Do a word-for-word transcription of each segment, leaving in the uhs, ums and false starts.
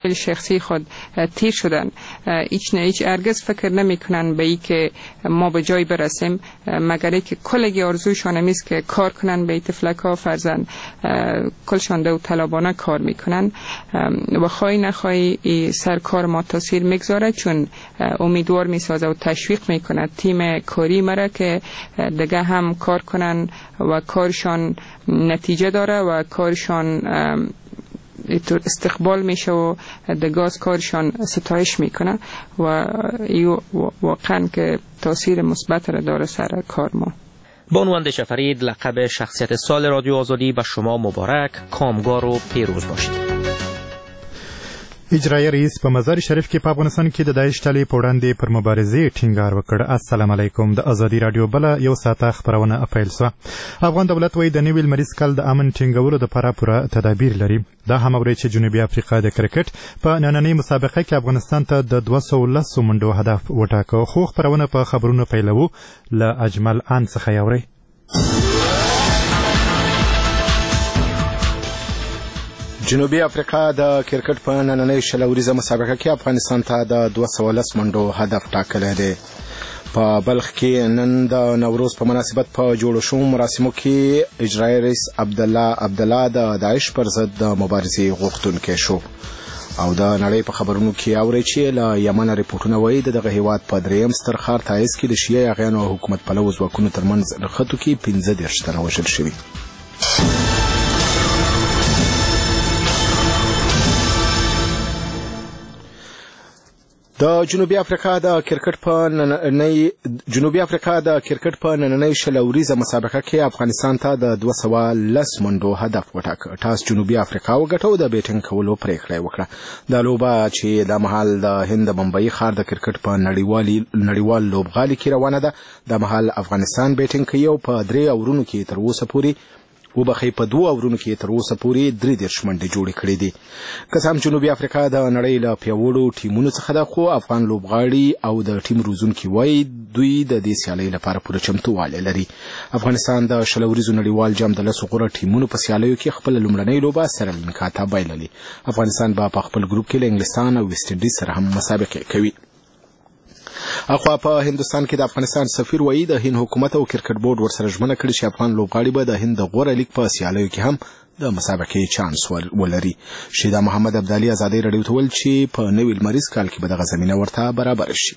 شخصی خود تیر شدن، هیچ نه هیچ هرگز فکر نمی کنن به ای که ما به جای برسیم، مگر ای که کلگی آرزوشان همیست که کار کنن به طفلک ها فرزند کلشان دو طلبانه کار میکنن و خواهی نخواهی سر کار ما تاثیر میگذاره، چون امیدوار میسازه و تشویق میکنه تیم کاری مرا که دیگه هم کار کنن و کارشان نتیجه داره و کارشان استقبال میشه و دگاز کارشان ستایش میکنه و واقعا که تاثیر مثبت را داره سر کار ما. بانو اندیشه‌فرید، لقب شخصیت سال رادیو آزادی به شما مبارک، کامگار و پیروز باشید. اجرایي رئیس په مزار شریف کې په افغانستان کې د داعش ډلې په وړاندې پر مبارزې ټینګار وکړ. السلام علیکم. د ازادي رادیو بله یو ساعته خپرونه پیل شوه. افغان دولت وایي د نوي لمریز کال د امن ټینګولو دپاره پوره تدابیر لري. دا هم اورئ چې جنوبي افریقا د کرکټ په نننۍ مسابقه کې افغانستان ته د دوه سوه لسو منډو هدف وټاکه. خو خپرونه په خبرونو پیلوو. له اجمل ان څخه یې اورئ. جنوبي افریقا د کرکټ په نننۍ شل اوریزه مسابقه کې افغانستان ته د دوه سوه لس منډو هدف ټاکلی دی. په بلخ کې نن د نوروز په مناسبت په جوړو شوو مراسمو کې اجرایي رئیس عبدالله عبدالله د داعش پر ضد د مبارزې غوښتونکی شو. او د نړۍ په خبرونو کې اورئ چې له یمنه ریپورټونه وایي د دغه هیواد په دریم ستر ښار تایز کې د شیعه یاغیانو او حکومت پلوو ځواکونو ترمنځ نښتو کې پنځه دېرش تنه وژل شوي. د جنوبي افریقا د کرکټ په نننۍ جنوبي افریقا د کرکټ په نننۍ شل اوریزه مسابقه کې افغانستان ته د دوه سوه لس منډو هدف وټاکه. ټاس جنوبي افریقا وګټه او د بیټینګ کولو پریکړه یې وکړه. دا لوبه چې د مهال د هند بمبئی ښار د کرکټ په نړیوال لوبغالي کې روانه ده، د مهال افغانستان بیټینګ کوي او په درې اورونو کې تر اوسه پورې وبخې په دوه اورونو کې تر اوسه پورې درې دېرش منډې جوړې کړې دي. که څه هم جنوبي افریقا د نړۍ له پیاوړو ټیمونو څخه ده، خو افغان لوبغاړي او د ټیم روزونکي وایي دوی د دې سیالۍ لپاره پوره چمتووالی لري. افغانستان د شل اوریزو نړیوال جام د لسو غوره ټیمونو په سیالیو کې خپله لومړنۍ لوبه سریلانکا ته بایللې. افغانستان به په خپل ګروپ کې له انګلستان او ویسټ انډیز سره هم مسابقې کوي. اخوا په هندوستان کې د افغانستان سفیر وایي د هند حکومت او کرکټ بورډ ورسره ژمنه کړې چې افغان لوبغاړي به د هند د غوره لیګ په سیالیو کې هم د مسابقې چانس ولري. شیدا محمد ابدالي ازادي راډیو ته وویل چې په نوي لمریز کال کې به دغه زمینه ورته برابره شي.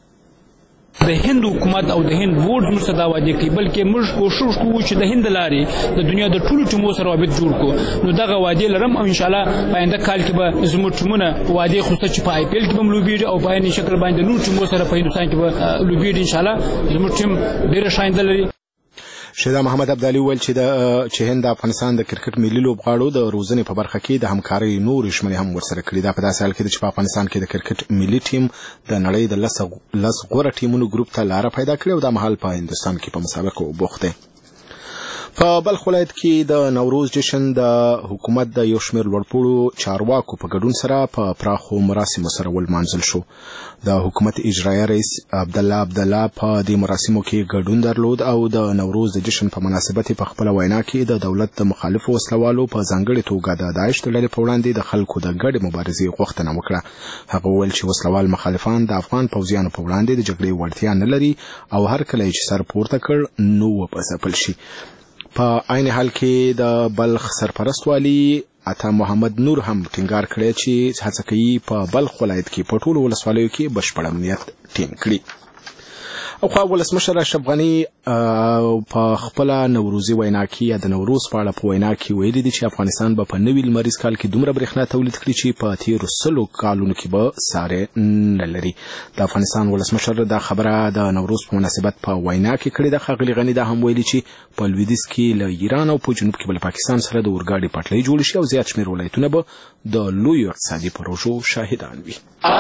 د هند حکومت او د هند بورډ موږ ته دا وعده کوي، بلکې موږ کوشش کوو چې د هند لارې د دنیا د ټولو ټیمو سره رابط جوړ کړو. نو دغه وعده لرم او ان شاء الله په آینده کال کې به زموږ ټیمونه وعده خوسته چې په آی پی ایل کې به لوبېږي او په عین شکل باندې نور ټیمو سره په هندوستان کې به لوبېږي. ان شاء الله زموږ ټیم ډېره شاینده لري. شیدا محمد ابدالي وویل چې د چې هند د افغانستان د کرکټ ملي لوبغاړو د روزنې په برخه کې د همکارۍ نورې ژمنې هم ورسره کړي. دا په داسې حال کې ده چې په افغانستان کې د کرکټ ملي ټیم د نړۍ د لس غوره ټیمونو ګروپ ته لاره پیدا کړې او دا مهال په هندوستان کې په مسابقو بوخت دی. په بلخ ولایت کې د نوروز جشن د حکومت د یو شمېر لوړپوړو چارواکو په ګډون سره په پراخو مراسمو سره ولمانځل شو. د حکومت اجرایي رئیس عبدالله عبدالله په دې مراسمو کې ګډون درلود او د نوروز د جشن په مناسبت په خپله وینا کې د دولت د مخالفو وسلوالو په ځانګړې توګه د داعش د ډلې په وړاندې د خلکو د ګډې مبارزې غوښتنه وکړه. هغه وویل چې وسلوال مخالفان د افغان پوځیانو په وړاندې د جګړې وړتیا نه لري او هر کله چې سر پورته کړ نو وپځپل شي. په عین حال کې د بلخ سرپرست والی عطا محمد نور هم ټینګار کړی چې هڅه کوي په بلخ ولایت کې په ټولو ولسوالیو کې بشپړ امنیت ټینګ کړي. او خو ولسمشر اشرف غني په خپل نوروزي وینا کې یا د نوروز په اړه په وینا کې ویلي دي چې افغانستان به په نوي لمریز کال کې دومره برېښنا تولید کړي چې په تیرو سلو کالونو کې به سارې نه لري. د افغانستان ولسمشر دا خبره د نوروز په مناسبت په وینا کې کړې ده. ښاغلي غني دا هم ویلي چې په لویدیځ کې له ایران او په جنوب کې به له پاکستان سره د اورګاډي پټلۍ جوړ شي او زیات شمېر ولایتونه به د لویو اقتصادي پروژو شاهدان وي.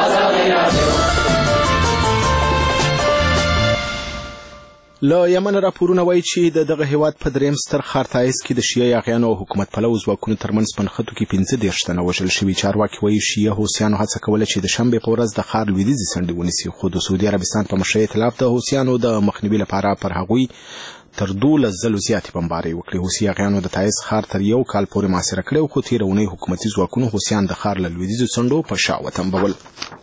له یمن راپورونه وایي چې د دغه هیواد په دریم ستر ښار تایز کې د شیعه یاغیانو او حکومت پلوو ځواکونو ترمنځ په نښتو کې پنځه دېرش تنه وژل شوي. چارواکي وایي شیعه حوثیانو هڅه کوله چې د شنبې په ورځ د ښار لویدیځې څنډې ونیسي، خو د سعودي عربستان په مشرۍ ایتلاف د حوثیانو د مخنیوي لپاره پر هغوی تر دولس ځلو زیاتې بمبارۍ وکړې. حوثي اغیانو د تایز ښار تر یو کال پورې محاصره کړی، خو تېره اونۍ حکومتي ځواکونو حوثیان د ښار له لویدیځو څنډو په شا وتمبول.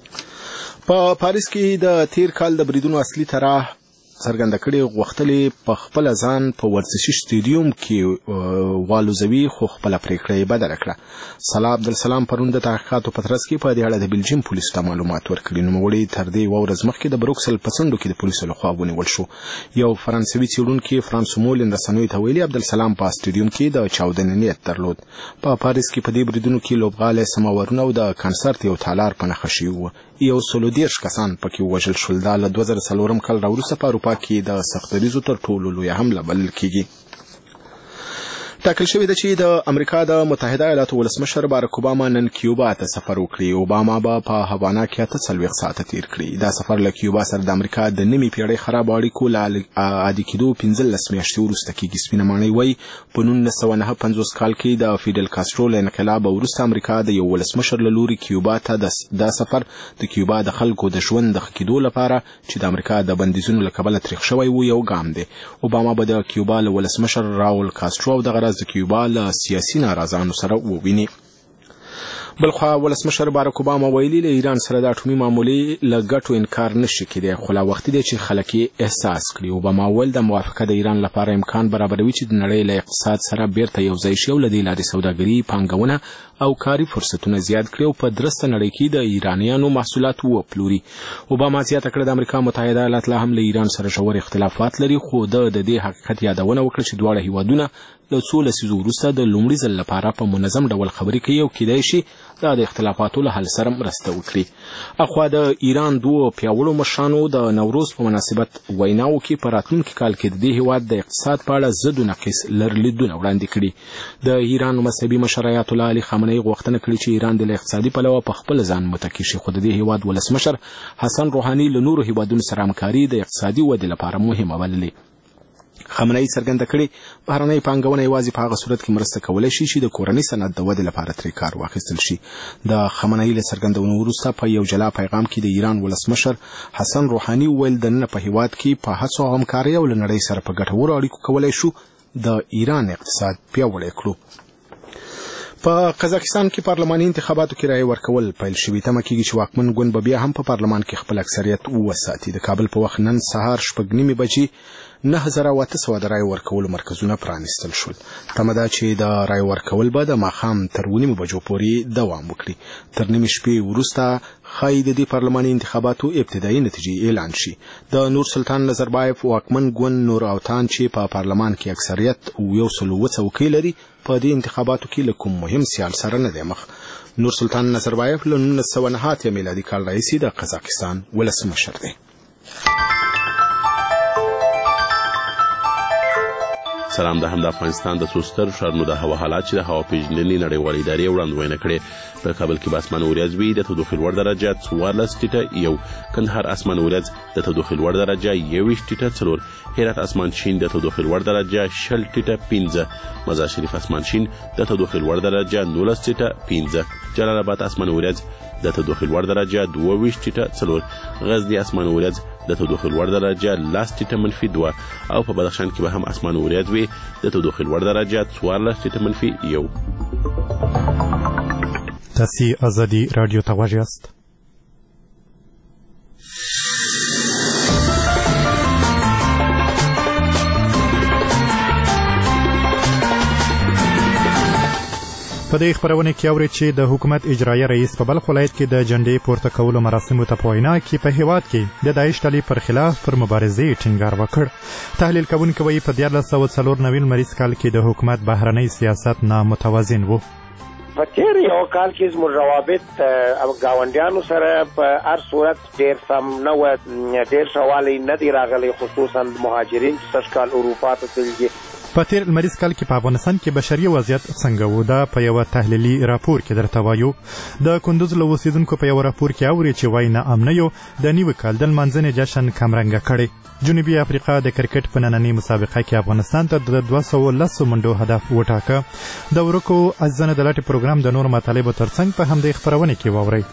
په پاریس کې د تیر کال د بریدونو اصلي طرح څرګنده کړې غوښتلې په خپل ځان په ورزشي سټیډیوم کې والوزوي، خو خپل پریکړه یې بدله کړه. صلاح عبدالسلام پرون د تحقیقاتو په ترڅ کې په دې اړه د بلجیم پولیسو ته معلومات ورکړي. نوموړي تر دې یوه ورځ مخکې د بروکسل په څنډو کې د پولیسو لخوا ونیول شو. یو فرانسوي څېړونکي فرانسومولین رسنیو ته ویلي عبدالسلام په سټیډیوم کې د چاودنې نیت درلود. په پاریس کې په دې بریدونو کې لوبغالی، سماورونه او د کنسرت یو تالار په نښه شوي وو. یو سلو دېرش کسان پکې ووژل شول. دا له دوه زره څلورم کال راوروسته په اروپا کې د سختدریزو تر ټولو لویه حمله بلل کېږي. ټاکل شوې ده چې د امریکا د متحده ایالاتو ولسمشر باراک اوباما نن کیوبا ته سفر وکړي. اوباما به په هاوانا کې اته څلوېښت ساعته تیر کړي. دا سفر له کیوبا سره د امریکا د نوي پیړۍ خرابو اړیکو له عادي کېدو پنځلس میاشتې وروسته کېږي. سپینه ماڼۍ وایي په نولس سوه نهه پنځوس کال کې د فیډل کاسترو له انقلاب وروسته امریکا د یو ولسمشر له لوري کیوبا ته دا سفر د کیوبا د خلکو د ژوند د ښه کېدو لپاره چې د امریکا د بندیزونو له کبله تریخ شوی و یو ګام دی. اوباما به د کیوبا له ولسمشر راول کاسترو او دغه راز د کیوبا له سیاسي ناراضانو سره وویني. بلخوا ولسمشر باراک اوباما ویلي له ایران سره د اټومي معاملې له ګټو انکار نشي کېدی، خو لا وخت دی چې خلک یې احساس کړي. اوباما ویل د موافقه د ایران لپاره امکان برابروي چې د نړۍ له اقتصاد سره بیرته یوځای شي او له دې لارې سوداګري، پانګونه او کاري فرصتونه زیات کړي او په درسته نړۍ کې د ایرانیانو محصولات وپلوري. اوباما زیاته کړه د امریکا متحده ایالات لا هم له ایران سره ژور اختلافات لري، خو د د دې حقیقت یادونه وکړه چې دواړه هیوادونه له څو لسیزو وروسته د لومړي ځل لپاره په منظم ډول خبرې کوي او کیدای شي دا د اختلافاتو له حل سره مرسته وکړي. اخوا د ایران دوو پیاوړو مشرانو د نوروز په مناسبت ویناو کې په راتلونکي کال کې د دې هیواد د اقتصاد په اړه ضد و نقیص لرلیدونه وړاندې کړي. د ایران مذهبي مشر آیت الله علي خامنه‌ای غوښتنه کړې چې ایران د اقتصادي پلوه په خپل ځان متکي شي، خو د دې هیواد ولسمشر حسن روحاني له نورو هیوادونو سره همکاري د اقتصادي ودې لپاره مهمه بللې. خامنه‌ای څرګنده کړې بهرنۍ پانګونه یوازې په هغه صورت کې مرسته کولی شي چې د کورنۍ صنعت د ودې لپاره ترې کار واخیستل شي. د خامنه‌ای له څرګندونو وروسته په یو جلا پیغام کې د ایران ولسمشر حسن روحاني وویل دننه په هیواد کې په هڅو او همکارۍ او له نړۍ سره په ګټورو اړیکو کولی شو د ایران اقتصاد پیاوړی کړو. په قزاقستان کې پارلماني انتخاباتو کې رایې ورکول پیل شوي. تمه کېږي چې واکمن ګوند به بیا هم په پارلمان کې خپل اکثریت وساتي. د کابل په وخت نن سهار شپږ نیمې بجې نه زره او اته سوه د رایې ورکولو مرکزونه پرانیستل شول. تمه ده چې د رایې ورکول به د ماښام تر اوه نیمو بجو پورې دوام وکړي. تر نیمې شپې وروسته ښایي د دې پارلماني انتخاباتو ابتدایي نتیجې اعلان شي. د نور سلطان نظربایف واکمن ګوند نور اوتان چې په پارلمان کې اکثریت یو سل اووه څوکۍ لري په دې انتخاباتو کې له کوم مهم سیال سره نه دی مخ. نور سلطان نظربایف له نولس سوه نهه اتیا میلادي کال راهیسې د قزاقستان ولسمشر دی. سلام. د هم د افغانستان د څو سترو ښارونو د هوا حالات چې د هوا پیژندنې نړیوالې ادارې وړاندوینه کړې. په کابل کې به اسمان وریځ وي، د تودوخې لوړ درجه څوارلس ټیټه یو، کندهار اسمان وریځ د تودوخې لوړ درجه یوویشت ټیټه څلور، هرات اسمان شین د تودوخې لوړ درجه شل ټیټه پنځه، مزار شریف اسمان شین د تودوخې لوړ درجه نولس ټیټه پنځه، جلال آباد اسمان وریځ د تودوخې لوړ درجه دوه ویشت ټیټه څلور، غزني اسمان وریځ د تودوخې لوړ درجه لس ټیټه منفي دوه، او په بدخشان کې به هم اسمان وریځ وي د تودوخې لوړ درجه څوارلس ټیټه منفي یو. تاسي ازادي رادیو ته غوږ یاست. په دې خبرونه کې اوري چې د حکومت اجرایي رئیس په بلخ ولایت کې د جنډې پورته کولو مراسمو ته په وینا کې په هیواد کې د داعش ډلې پر خلاف پر مبارزې ټینګار وکړ. تحلیل کوونکي وایي په دیارلس سوه څلور نوي لمریز کال کې د حکومت بهرنی سیاست نامتوازن و. په تیر یو کال کې زموږ روابط ګاونډیانو سره په هر صورت ډېر سم نه و، ډېر ښه والی نه دی راغلی، خصوصا مهاجرین چې سږ کال اروپا ته تللي دي. په تیر لمریز کال کې په افغانستان کې بشري وضعیت څنګه و؟ دا په یوه تحلیلي راپور کې درته وایو. د کندوز له اوسېدونکو په یو راپور کې اوري چې وایي ناامنیو د نوي کال د لمانځنې جشن کمرنګه کړی. جنوبي افریقا د کرکټ په نننۍ مسابقه کې افغانستان ته د دوه سوه لسو منډو هدف وټاکه. د ورکو ازنه د لټې پروګرام د نورو مطالبو ترڅنګ په همدې خپرونې کې واورئ.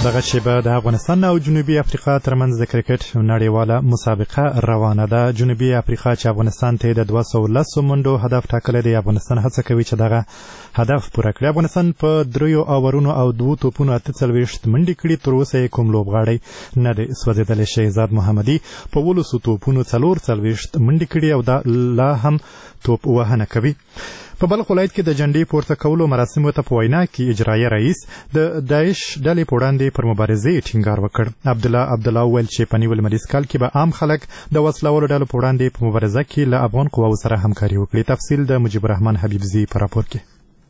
دغه شیبه د افغانستان او جنوبي افریقا ترمنځ د کرکټ نړیواله مسابقه روانه ده. جنوبي افریقا چې افغانستان ته د دوه سوه لسو منډو هدف ټاکلی دی، افغانستان هڅه کوي چې دغه هدف پوره کړي. افغانستان په دریو اوورونو او دوو توپونو اته څلوېښت منډې کړي. تر اوسه یې کوم لوبغاړی نه دی سوځېدلی. شهزاد محمدي په اوولسو توپونو څلور څلوېښت منډې کړي او دا لا هم توپ وهنه کوي. په بلخ ولایت کې د جنډې پورته کولو مراسمو ته په وینا کې اجرایه رئیس د داعش ډلې په وړاندې پر مبارزې ټینګار وکړ. عبدالله عبدالله وویل چې په نیول لمریز کال کې به عام خلک د وسلوالو ډلو په وړاندې په مبارزه کې له افغان قواو سره همکاري وکړي. تفصیل د مجيب الرحمن حبیبزي په راپور کې.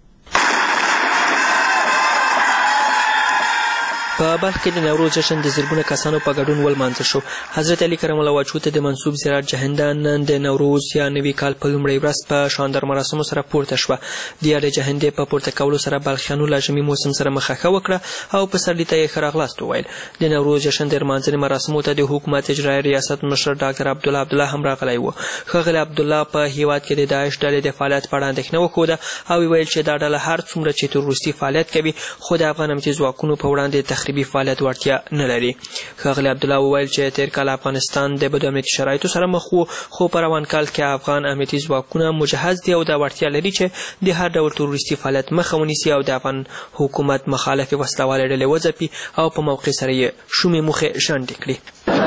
په بلخ کې د نوروز جشن د زرګونه کسانو په ګډون ولمانځل شو. حضرت علي کرم الله وجهه ته د منسوب زیارت جهنده نن د نوروز یا نوي کال په لومړۍ ورځ په شاندار مراسمو سره پورته شوه. د یادې جهندې په پورته کولو سره بلخیانو له ژمي موسم سره مخه وکړه او په سرلي ته یې ښه راغلاست وویل. د نوروز جشن د لمانځنې مراسمو ته د حکومت اجرایي ریاست مشر ډاکټر عبدالله عبدالله هم راغلی و. ښاغلی عبدالله په هیواد کې د داعش ډلې د فعالیت په اړه اندېښنه وښوده او ویل چې دا ډله هر څومره چې تروریستي فعالیت کوي خو د افغان امنیتي ځواکونو په وړاندې تخریبي فعالیت وړتیا نه لري. ښاغلی عبدالله وویل چې تیر کال افغانستان د بدو امنیتي شرایطو سره مخ و، خو په روان کال کې افغان امنیتي ځواکونه مجهز دي او دا وړتیا لري چې د هر ډول تروریستي فعالیت مخه ونیسي او د افغان حکومت مخالفې وسلوالې ډلې وځپي او په موقع سره یې شومې موخې شنډې کړي.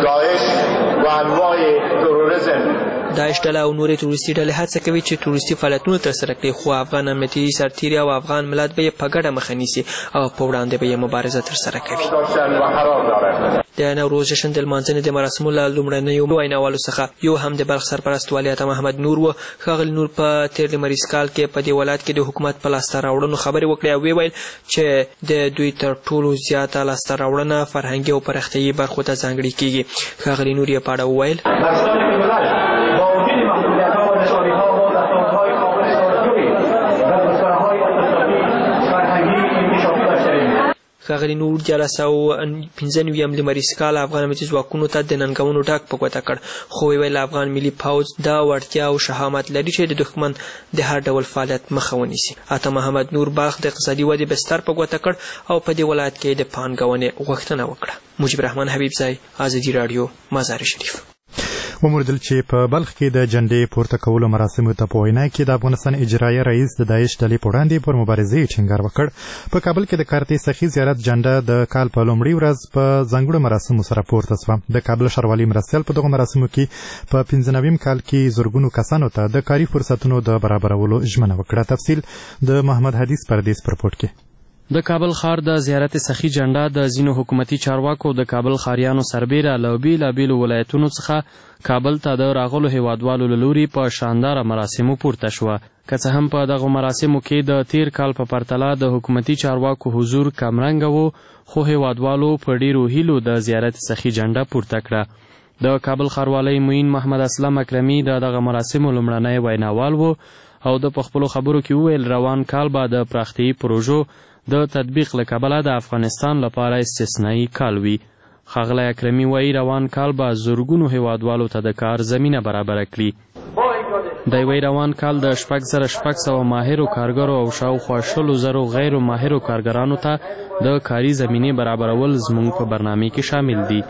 داعش ډله او نورې تروریستي ډلې هڅه کوي چې تروریستي فعالیتونه ترسره کړي، خو افغان امنیتي سرتیري او افغان ملت به یې په ګډه مخه نیسي او په وړاندې به یې مبارزه ترسره کوي. د نوروز جشن د لمانځنې د مراسمو له لومړنیو ویناوالو څخه یو هم د بلخ سرپرست والي عطا محمد نور و. ښاغلي نور په تیر لمریز کال کې په دې ولایت کې د حکومت په لاسته راوړنو خبرې وکړې او ویل چې د دوی تر ټولو زیاته لاسته راوړنه فرهنګي او پراختیایي برخو ته ځانګړې کیږي. ښاغلي نور یې په اړه وویل ښاغلي نور د یوولس سوه پنځه نوي لمریز کال افغان امنیتي ځواکونو ته د ننګونو ډاګ په ګوته کړ، خو ویل افغان ملي پوځ دا وړتیا او شهامت لري چې د دښمن د هر ډول فعالیت مخه ونیسي. عطا محمد نور بلخ د اقتصادي ودې بستر په ګوته کړ او په دې ولایت کې د پانګونې غوښتنه وکړه. مجيب الرحمن حبیبزی، ازادي راډیو، مزار شریف. وموردل چې په بلخ کې د جنډې پورته کولو مراسمو ته په وینا کې د افغانستان اجرایي رئیس د داعش ډلې په وړاندې پر مبارزې ټینګار وکړ. په کابل کې د کارتې سخي زیارت جنډه د کال په لومړۍ ورځ په ځانګړو مراسمو سره پورته سوه. د کابل ښاروالي مرستیال په دغو مراسمو کې په پنځه نویم کال کې زرګونو کسانو ته د کاري فرصتونو د برابرولو ژمنه وکړه. تفصیل د محمد حدیث پردیس پر رپورټ کې. د کابل ښار د زیارت سخي جنډه د ځینو حکومتي چارواکو د کابل ښاریانو سربیره له بېلابېلو ولایتونو څخه کابل ته د راغلو هیوادوالو له لوري په شانداره مراسمو پورته شوه. که څه هم په دغو مراسمو کې د تیر کال په پرتله د حکومتي چارواکو حضور کمرنګه و، خو هیوادوالو په ډیرو هیلو د زیارت سخي جنډه پورته کړه. د کابل ښاروالۍ معین محمد اسلم اکرمي د دغه مراسمو لومړنی ویناوال و او د په خپلو خبرو کې وویل روان کال به د پراختیایي پروژو د تطبیق له کبله د افغانستان لپاره استثنایی کال وي. ښاغلی اکرمي وایي روان کال به زرګونو هیوادوالو ته د کار زمینه برابره کړي. دی وایي روان کال د شپږ زره شپږ سوه ماهرو کارګرو او شاوخوا شلو زرو غیرو ماهرو کارګرانو ته د کاري زمینې برابرول زموږ په برنامې کې شامل دي.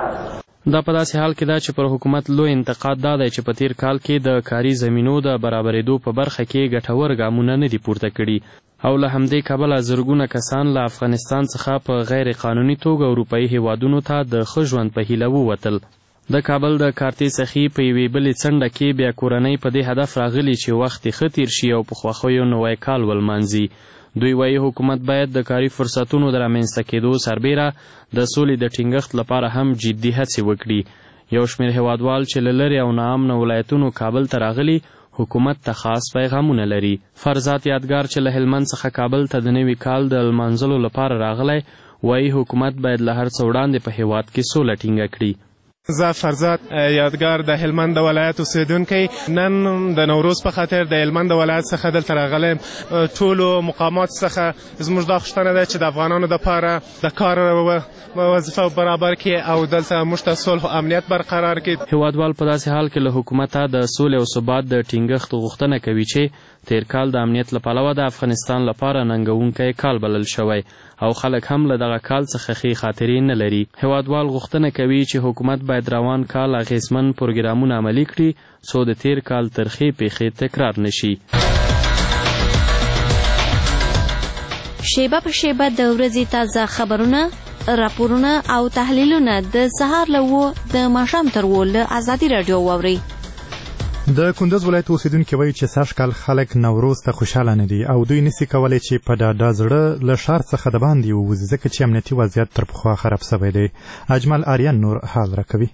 دا په داسې حال کې ده چې پر حکومت لوی انتقاد دا دی چې په تیر کال کې د کاري زمینو د برابرېدو په برخه کې ګټور ګامونه نه دي پورته کړي او له همدې کبله زرګونه کسان له افغانستان څخه په غیر قانوني توګه اروپایي هیوادونو ته د ښه ژوند په هیله ووتل. د کابل د کارتې سخي په یوې بلې څنډه کې بیا کورنۍ په دې هدف راغلي چې وخت یې ښه تیر شي او په خوښیو نوی کال ولمانځي. دوی وایي حکومت باید د کاري فرصتونو د رامنځته کېدو سربیره د سولې د ټینګښت لپاره هم جدي هڅې وکړي. یو شمېر هیوادوال چې له لرې او ناامنه ولایتونو کابل ته راغلي حکومت ته خاص پیغامونه لري. فرزاد یادګار چې له هلمند څخه کابل ته د نوي کال د لمانځلو لپاره راغلی وایي حکومت باید له هر څه وړاندې په هیواد کې سوله ټینګه کړي. زه فرزاد یادګار د هلمند ولایت اوسیدونکی نن د نوروز په خاطر د هلمند ولایت څخه دلته راغلی ټولو مقامات څخه زموږ دا غوښتنه ده چې د افغانانو دپاره د کار وظیفه برابر کړي او دلته موږ ته صلح او امنیت برقرار کړي. هیوادوال په داسې حال کې له حکومته د سولې او ثبات د ټینګښت غوښتنه کوي چې تیر کال د امنیت له پلوه د افغانستان لپاره ننګونکی کال بلل شوی او خلک هم له دغه کال څخه ښې خاطرې نه لري. هیوادوال غوښتنه کوي چې حکومت باید روان کال اغیزمن پروګرامونه عملي کړي څو د تیر کال ترخې پیښې تکرار نشي. شیبه په شیبه د ورځې تازه خبرونه، راپورونه او تحلیلونه د سهار له اوه د ماښام تر اوه له ازادي راډیو واورئ. د کندوز ولایت اوسیدونکي وایي چې سږ کال خلک نوروز ته خوشحاله نه دي او دوی نسي کولی چې په ډاډه زړه له ښار څخه د باندې ووځي ځکه چې امنیتي وضعیت تر پخوا خراب سوی دی. اجمل آریان نور حال راکوي.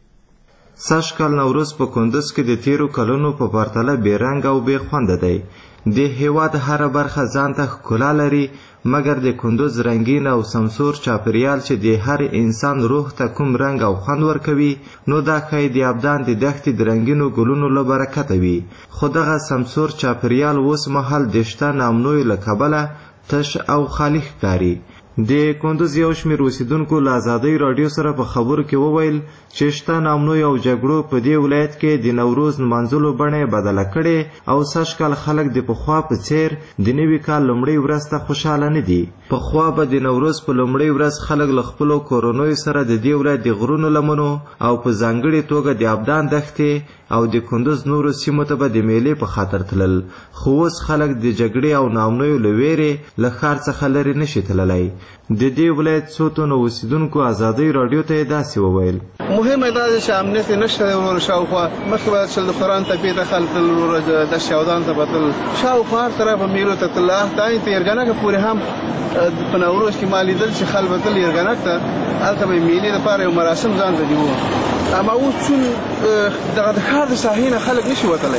سږ کال نوروز په کندوز کې د تیرو کلونو په پرتله بې رنګ او بې خونده دی. د هیواد هره برخه ځان ته ښکلا لري مګر د کندوز رنګین او سمسور چاپریال چې د هر انسان روح ته کوم رنګ او خوند ورکوي نو دا ښایي د ابدان د دښتې د رنګینو ګلونو له برکته وي. خو دغه سمسور چاپریال اوس مهال د شته ناامنیو له کبله تش او خالي ښکاري. د کندوز یو شمېر اوسیدونکو له ازادۍ راډیو سره په خبرو کې وویل چې شته ناامنیو او جګړو په دې ولایت کې د نوروز نمانځلو بڼه یې بدله کړې او سږ کال خلک د پخوا په څیر د نوي کال لومړۍ ورځ ته خوشحاله نه دي. پخوا به د نوروز په لومړۍ ورځ خلک له خپلو کورنیو سره د دې ولایت د غرونو لمنو او په ځانګړې توګه د ابدان دښتې او د کندوز نورو سیمو ته به د میلې په خاطر تلل. خو اوس خلک د جګړې او ناامنیو له ویرې له ښار څخه لرې نشي تللی. د دې ولایت څو تنو اوسیدونکو ازادۍ راډیو ته یې داسې وویل. مهمه دا ده چې امنیت نشته ور شاوخوا مخکې باید چې د قرآن تپې ته خلک تلل د شاودان ته به تلل شاوخوا هر طرفه میلو ته تلل تا یې تر یرګنکه پورې هم په نوروز کې ما لیدل چې خلک به تلل یرګنک ته هلته به یې میلې لپاره یو مراسم ځان ته نیوه. اما اوس چون دغه د ښار د ساحې نه خلک نشي وتلی.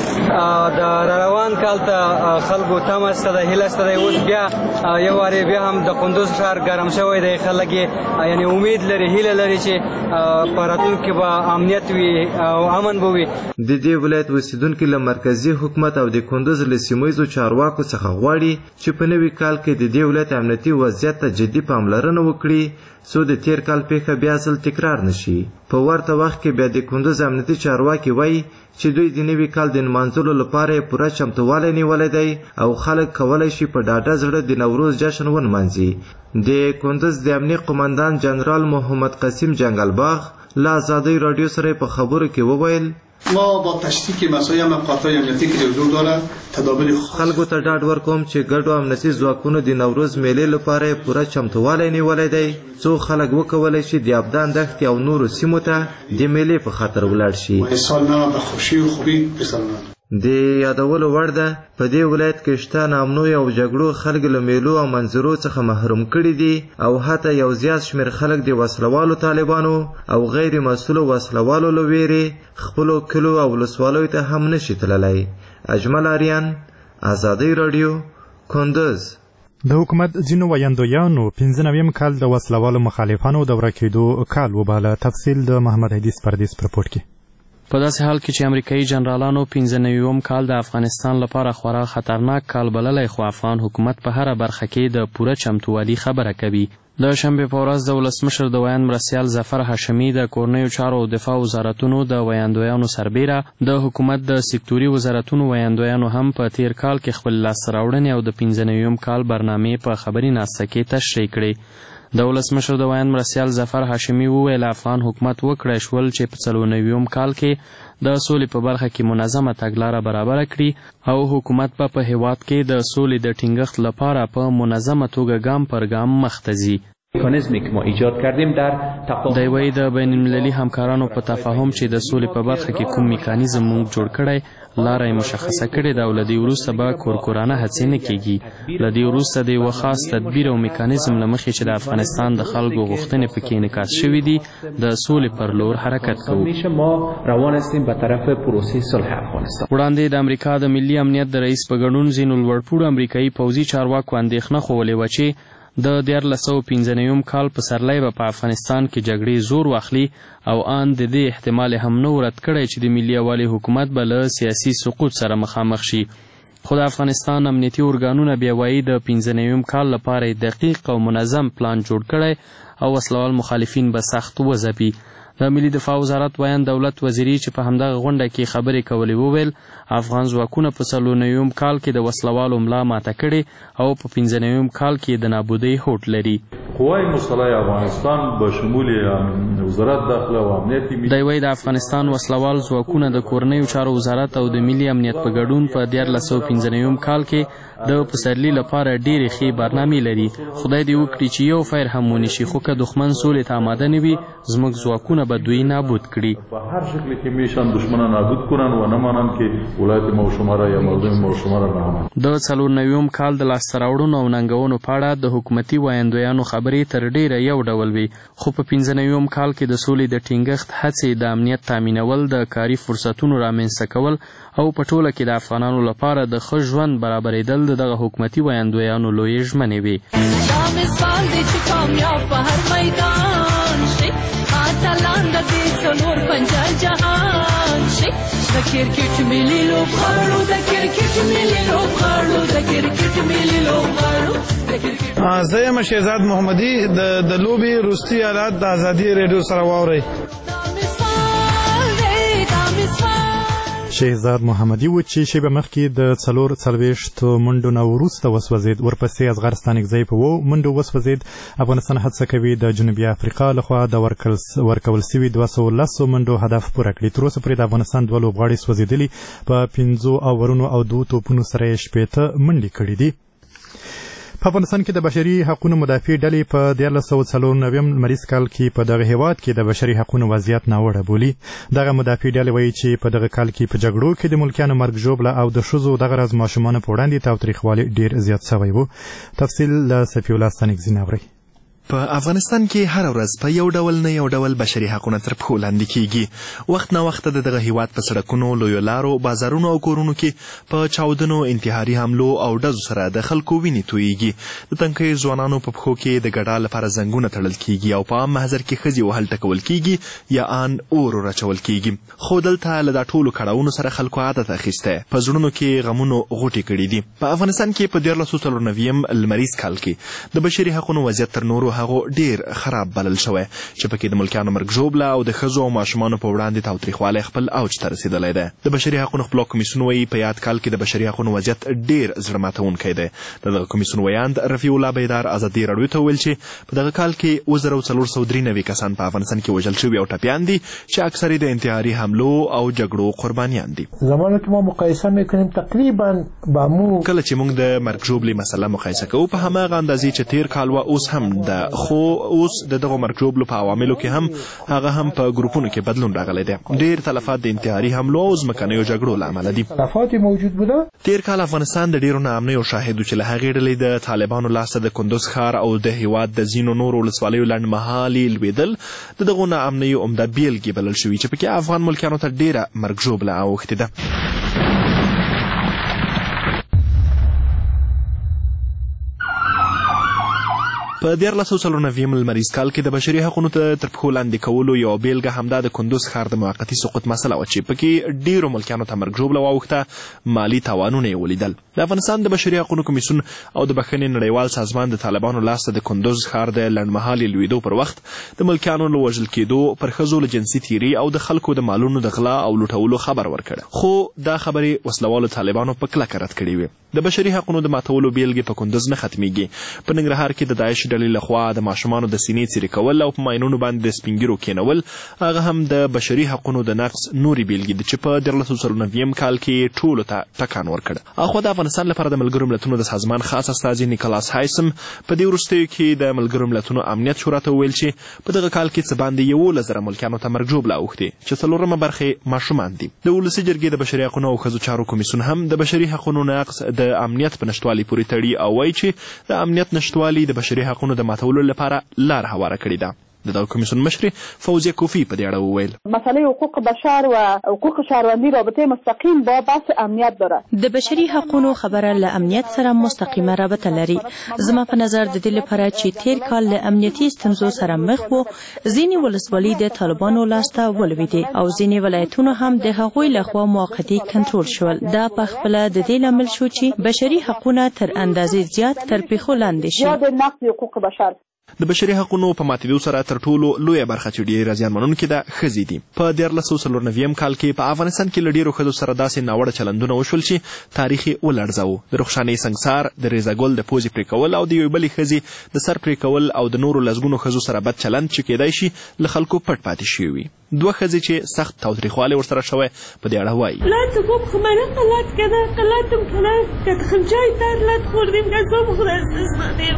د روان کال ته خلکو تمه سته ده هیله سته ده اوس بیا یو وارې بیا هم د کندوز ښار ګرم شوی دی. خلک یې یعنې امید لري هیله لري چې په راتلونکي به امنیت وي او امن به وي. د دې ولایت اوسیدونکي له مرکزي حکومت او د کندوز له سیمه چارواکو څخه غواړي چې په نوي کال کې د دې ولایت امنیتي وضعیت ته جدي پاملرنه وکړي څو د تیر کال پیښه بیا ځل تکرار نشي. په ورته وخت کې بیا د کندوز امنیتي چارواکي وایي چې دوی د نوي کال د نمانځلو لپاره پوره چمتووالی نیولی دی او خلک کولی شي په ډاډه زړه د نوروز جشن ونمانځي. د کندوز د امنیت قماندان جنرال محمد قسیم جنگلباغ له ازادۍ راډیو سره په خبرو کې وویل ما با تشریک مسائل مقاطع امنیتی که حضور داره تدابیر خلکو ته ډاډ ورکوم چې ګډو امنیتي ځواکونو د نوروز میلې لپاره پوره چمتووالی نیولی دی څو خلک وکولی شي د ابدان دښتې او نورو سیمو ته د میلې په خاطر ولاړ شي. سال نو به خوشی و خوبی بسلمان. د یادولو وړ ده په دې ولایت کې شته ناامنیو او جګړو خلک له میلو او منظرو څخه محروم کړي دي او حتی یو زیات شمېر خلک د وسلوالو طالبانو او غیر مسؤلو وسلوالو له ویرې خپلو کلو او ولسوالیو ته هم نشي تللی. اجمل آریان ازادۍ راډیو کندوز. د حکومت ځینو ویاندویانو پنځه نویم کال د وسلوالو مخالفانو د ورکېدو کال وباله. تفصیل د محمد حدیث پردیس په رپورټ کې. په داسې حال کې چې امریکایي جنرالانو پنځه نویم کال د افغانستان لپاره خورا خطرناک کال بللی خو افغان حکومت په هره برخه کې د پوره چمتووالي خبره کوي. د شنبې په ورځ د ولسمشر د ویاند مرستیال ظفر هاشمي د کورنیو چارو او دفاع وزارتونو د ویاندویانو سربیره د حکومت د سکتوري وزارتونو ویاندویانو هم په تیر کال کې خپل لاسته راوړنې او د پنځه نویم کال برنامې په خبري ناسته کې تشریح کړې. د ولسمشر د ویاند مرستیال ظفر هاشمي وویل افغان حکومت وکړی شول چې په څلور نویم کال کې د سولې په برخه کې منظمه تګلاره برابره کړي او حکومت به په هیواد کې د سولې د ټینګښت لپاره په منظمه توګه ګام پر ګام مخ ته ځي. مکانیزمی که ما ایجاد کردیم در تفاهم دی وایي د بین المللي همکارانو په تفاهم چې د سولې په برخه کې کوم میکانیزم موږ جوړ کړی لاره یې مشخصه کړې ده او له دې وروسته به کورکورانه هڅې نه کېږي. له دې وروسته د یوه خاص تدبیر او میکانیزم له مخې چې د افغانستان د خلکو غوښتنې پکې انعکاس شوي دي د سولې پر لور حرکت کوو. ما روان هستیم به طرف پروسې صلح افغانستان. وړاندې د امریکا د ملي امنیت د رئیس په ګډون ځینو لوړپوړو امریکایي پوځي چارواکو اندېښنه ښوولې وه چې د دیارلس سوه پنځه نویم کال پسرلی به په افغانستان کې جګړې زور واخلي او آن د دې احتمال هم نه ورد کړی چې د ملي یووالي حکومت به له سیاسي سقوط سره مخامخ شي. خو د افغانستان امنیتي ارګانونه بیا وایي د پنځه نویم کال لپاره دقیق او منظم پلان جوړ کړی او وسلوال مخالفین به سخت وځپي. د ملي دفاع وزارت ویان دولت وزیري چې په همدغه غونډه کې خبرې کولې وویل افغان ځواکونه په څلور نویم کال کې د وسلوالو ملا ماته کړې او په پنځه نویم کال کې د نابودۍ هوډ لري. قوای مسلح افغانستان به شمول وزارت داخله او امنیت دی وایي د افغانستان وسلوال ځواکونه د کورنیو چارو وزارت او د ملي امنیت په ګډون په دیارلس سوه پنځه نویم کال کې د پسرلي لپاره ډېرې ښې برنامې لري. خدای دې وکړي چې یو فیر هم ونشي، خو که دښمن سولې ته آماده نه وي زموږ ځواکونه به دوی نابود کړي. په هر شکل کې میشن دشمنان نابود کنن و نه مانن که ولایت موشماره یا موضوع موشماره نه. د څلور نویم کال د لاسته راوړنو او ننګونو په اړه د حکومتي وایندویانو خبرې تر ډیره یو ډول وي، خو په پنځه نویم کال کې د سولې د ټینګښت هڅې د امنیت تامینول، د کاري فرصتونو رامنځته کول او په ټوله کې د افغانانو لپاره د ښه ژوند برابرېدل د دغه حکومتي وایندویانو لویې ژمنې وي. دا مثال دی چې کامیاب په هر میدان شي، اتلان د دې څلور پنجه جهان شي. د کرکټ ملي لوبغاړو د کرکټ ملي لوبغاړو د کرکټ ملي لوبغاړو زه یم شهزاد محمدي د لوبې وروستي حالات د ازادي ریډیو سره واورئ. شهزاد محمدي و چې شیبه مخکې د څلور څلوېښتو منډو نه وروسته وسوځېد، ورپسې افغانستان اګزی په اوو منډو وسوځېد. افغانستان هڅه کوي د جنوبي افریقا لخوا د ورکول سوي دوه سوه لسو منډو هدف پوره کړي. تر اوسه پورې د افغانستان دوه لوبغاړي سوځېدلي، په پنځو اوورونو او دوو توپونو سره یې شپېته منډې کړي دي. په افغانستان کې د بشري حقوقو مدافع ډلې په دیارلس سوه څلور نویم لمریز کال کې په دغه هیواد کې د بشري حقوقو وضعیت ناوړه بولي. دغه مدافع ډلې وایي چې په دغه کال کې په جګړو کې د ملکیانو مرګ ژوبله او د ښځو دغه راز ماشومانو په وړاندې تاوتریخوالی ډېر زیات سوی و. تفصیل له صفي الله ستانکزي اورئ. په افغانستان کې هر ورځ په یو ډول نه یو ډول بشري حقونه تر پښو لاندې کیږي. وخت نه وخت د دغه هیواد په سړکونو، لویو لارو، بازارونو او کورونو کې په چاودنو، انتحاري حملو او ډزو سره د خلکو وینې تویږي. د تنکیو ځوانانو په پښو کې د ګډا لپاره زنګونه تړل کیږي او په عام محضر کې ښځې وهل ټکول کیږي یا ان اور راچول کیږي. خو دلته له دا ټولو کړاوونو سره خلکو عادت اخیستی، په زړونو کې غمونو غوټې کړي دي. په افغانستان کې په دیارلس سوه څلور نویم لمریز کال کې د بشري حقونو وضعیت تر نورو هغو ډیر خراب بلل شوی چې پکې د ملکیانو مرګ ژوبله او د ښځو او ماشومانو په وړاندې تاوتریخوالی خپل اوج ته رسېدلی دی. د بشري حقونو خپلواک کمیسیون وایي په یاد کال کې د بشري حقونو وضعیت ډیر زړه ماتونکی دی. د دغه کمیسیون ویاند رفیع الله بیدار ازادي راډیو ته وویل چې په دغه کال کې اووه زره څلور سوه درې نوي کسان په افغانستان کې وژل شوي او ټپیان دي چې اکثر یې د انتحاري حملو او جګړو قربانیان دي. زمانو کې ما مقایسه میکنیم تقریبا با مو کله چې موږ د مرګ ژوبلې مسله مقایسه کوو په هماغه اندازې چې تیر کال و اوس هم ده، خو اوس د دغه مرګ ژوبلو په عواملو کې هم هغه هم په ګروپونو کې بدلون راغلی دی. ډیر تلفات د انتحاري حملو او ځمکنیو جګړو له امله دي. تلفات موجود بوده. تیر کال افغانستان د ډیرو ناامنیو شاهد و چې له هغې ډلې د طالبانو لاسته د کندوز ښار او د هیواد د ځینو نورو ولسوالیو لنډمهالې لوېدل د دغو ناامنیو عمده بیلګې بلل شوي چې پکې افغان ملکیانو ته ډیره مرګ ژوبله اوښتې ده. په دیارلس سوه څلور نویم لمریز کال کې د بشري حقونو ته تر پښو لاندې کولو یوه بیلګه همدا د کندوز ښار د موقتي سقوط مسله وه چې پکې ډیرو ملکیانو ته مرګ ژوبله واوښته، مالي تاوانونه یې ولیدل. د افغانستان د بشري حقونو کمیسیون او د بښنې نړیوال سازمان د طالبانو لاسته د کندوز ښار د لنډمهالې لوېدو پر وخت د ملکیانو له وژل کېدو، پر ښځو له جنسي تیري او د خلکو د مالونو د غلا او لوټولو خبر ورکړ، خو دا خبرې وسلوالو طالبانو په کلکه رد کړې وې. د بشري حقونو د ماتولو بیلګې په کندوز نه ختمیږي. په ننګرهار کې د داعش ډلې لخوا د ماشومانو د سینې څیرې کول او په ماینونو باندې د سپین ږیرو کېنول هغه هم د بشري حقونو د نقض نورې بیلګې دي چې په دیارلس سوه څلور نویم کال کې ټولو ته ټکان ورکړ. اخوا د افغانستان لپاره د ملګرو ملتونو د سازمان خاص استازي نیکلاس هایسم په دې وروستیو کې د ملګرو ملتونو امنیت شورا ته وویل چې په دغه کال کې څه باندې یولس زره ملکیانو ته مرګ ژوبله اوښتې چې څلورمه برخه یې ماشومان دي. د ولسي جرګې د بشري حقونو او ښځو چارو کمیسیون هم د بشري حقونو نقض د امنیت په نشتوالي پورې تړي او وایي چې د امنیت نشتوالي د بشري حقونو د ماتولو لپاره لار هواره کړې ده. د دغه کمیسیون مشرې فوزیه کوفی په دې اړه وویل مسئله حقوق بشر و حقوق شهروندی رابطه مستقیم با بحث امنیت داره. د بشري حقوقو خبره له امنیت سره مستقیمه رابطه لري. زما په نظر د دې لپاره چې تیر کال له امنیتي ستونزو سره مخ وو، ځینې ولسوالۍ د طالبانو لاسته ولوېدې او ځینې ولایتونه هم د هغوی لخوا موقتي کنټرول شول. دا په خپل د دې لامل شو چې بشري حقوقونه تر اندازې زیات تر پیښو لاندې شي. یا د نقض حقوق بشر د بشري حقوقو په ماتېدو سره تر ټولو لویه برخه چې ډېره زیانمنونکې ده ښځې دي. په دیارلس سوه څلور نوي کال کې په افغانستان کې له ډېرو ښځو سره داسې ناوړه چلندونه وشول چې تاریخ یې ولړزاوه. د رخشانې سنګسار، د ریزه ګل د پوزې پرې کول او د یوې بلې ښځې د سر پرې کول او د نورو لسګونو ښځو سره بد چلند چې کیدای شي له خلکو پټ پاتې شوي وي. دوه ښځې چې سخت تاوتریخوالی ورسره شوی په دې اړه وایي لا تقوم خمانه قلات كذا قلاتم كذا كتخم جاي تار لا تخوردیم قسم خدا استثنانیم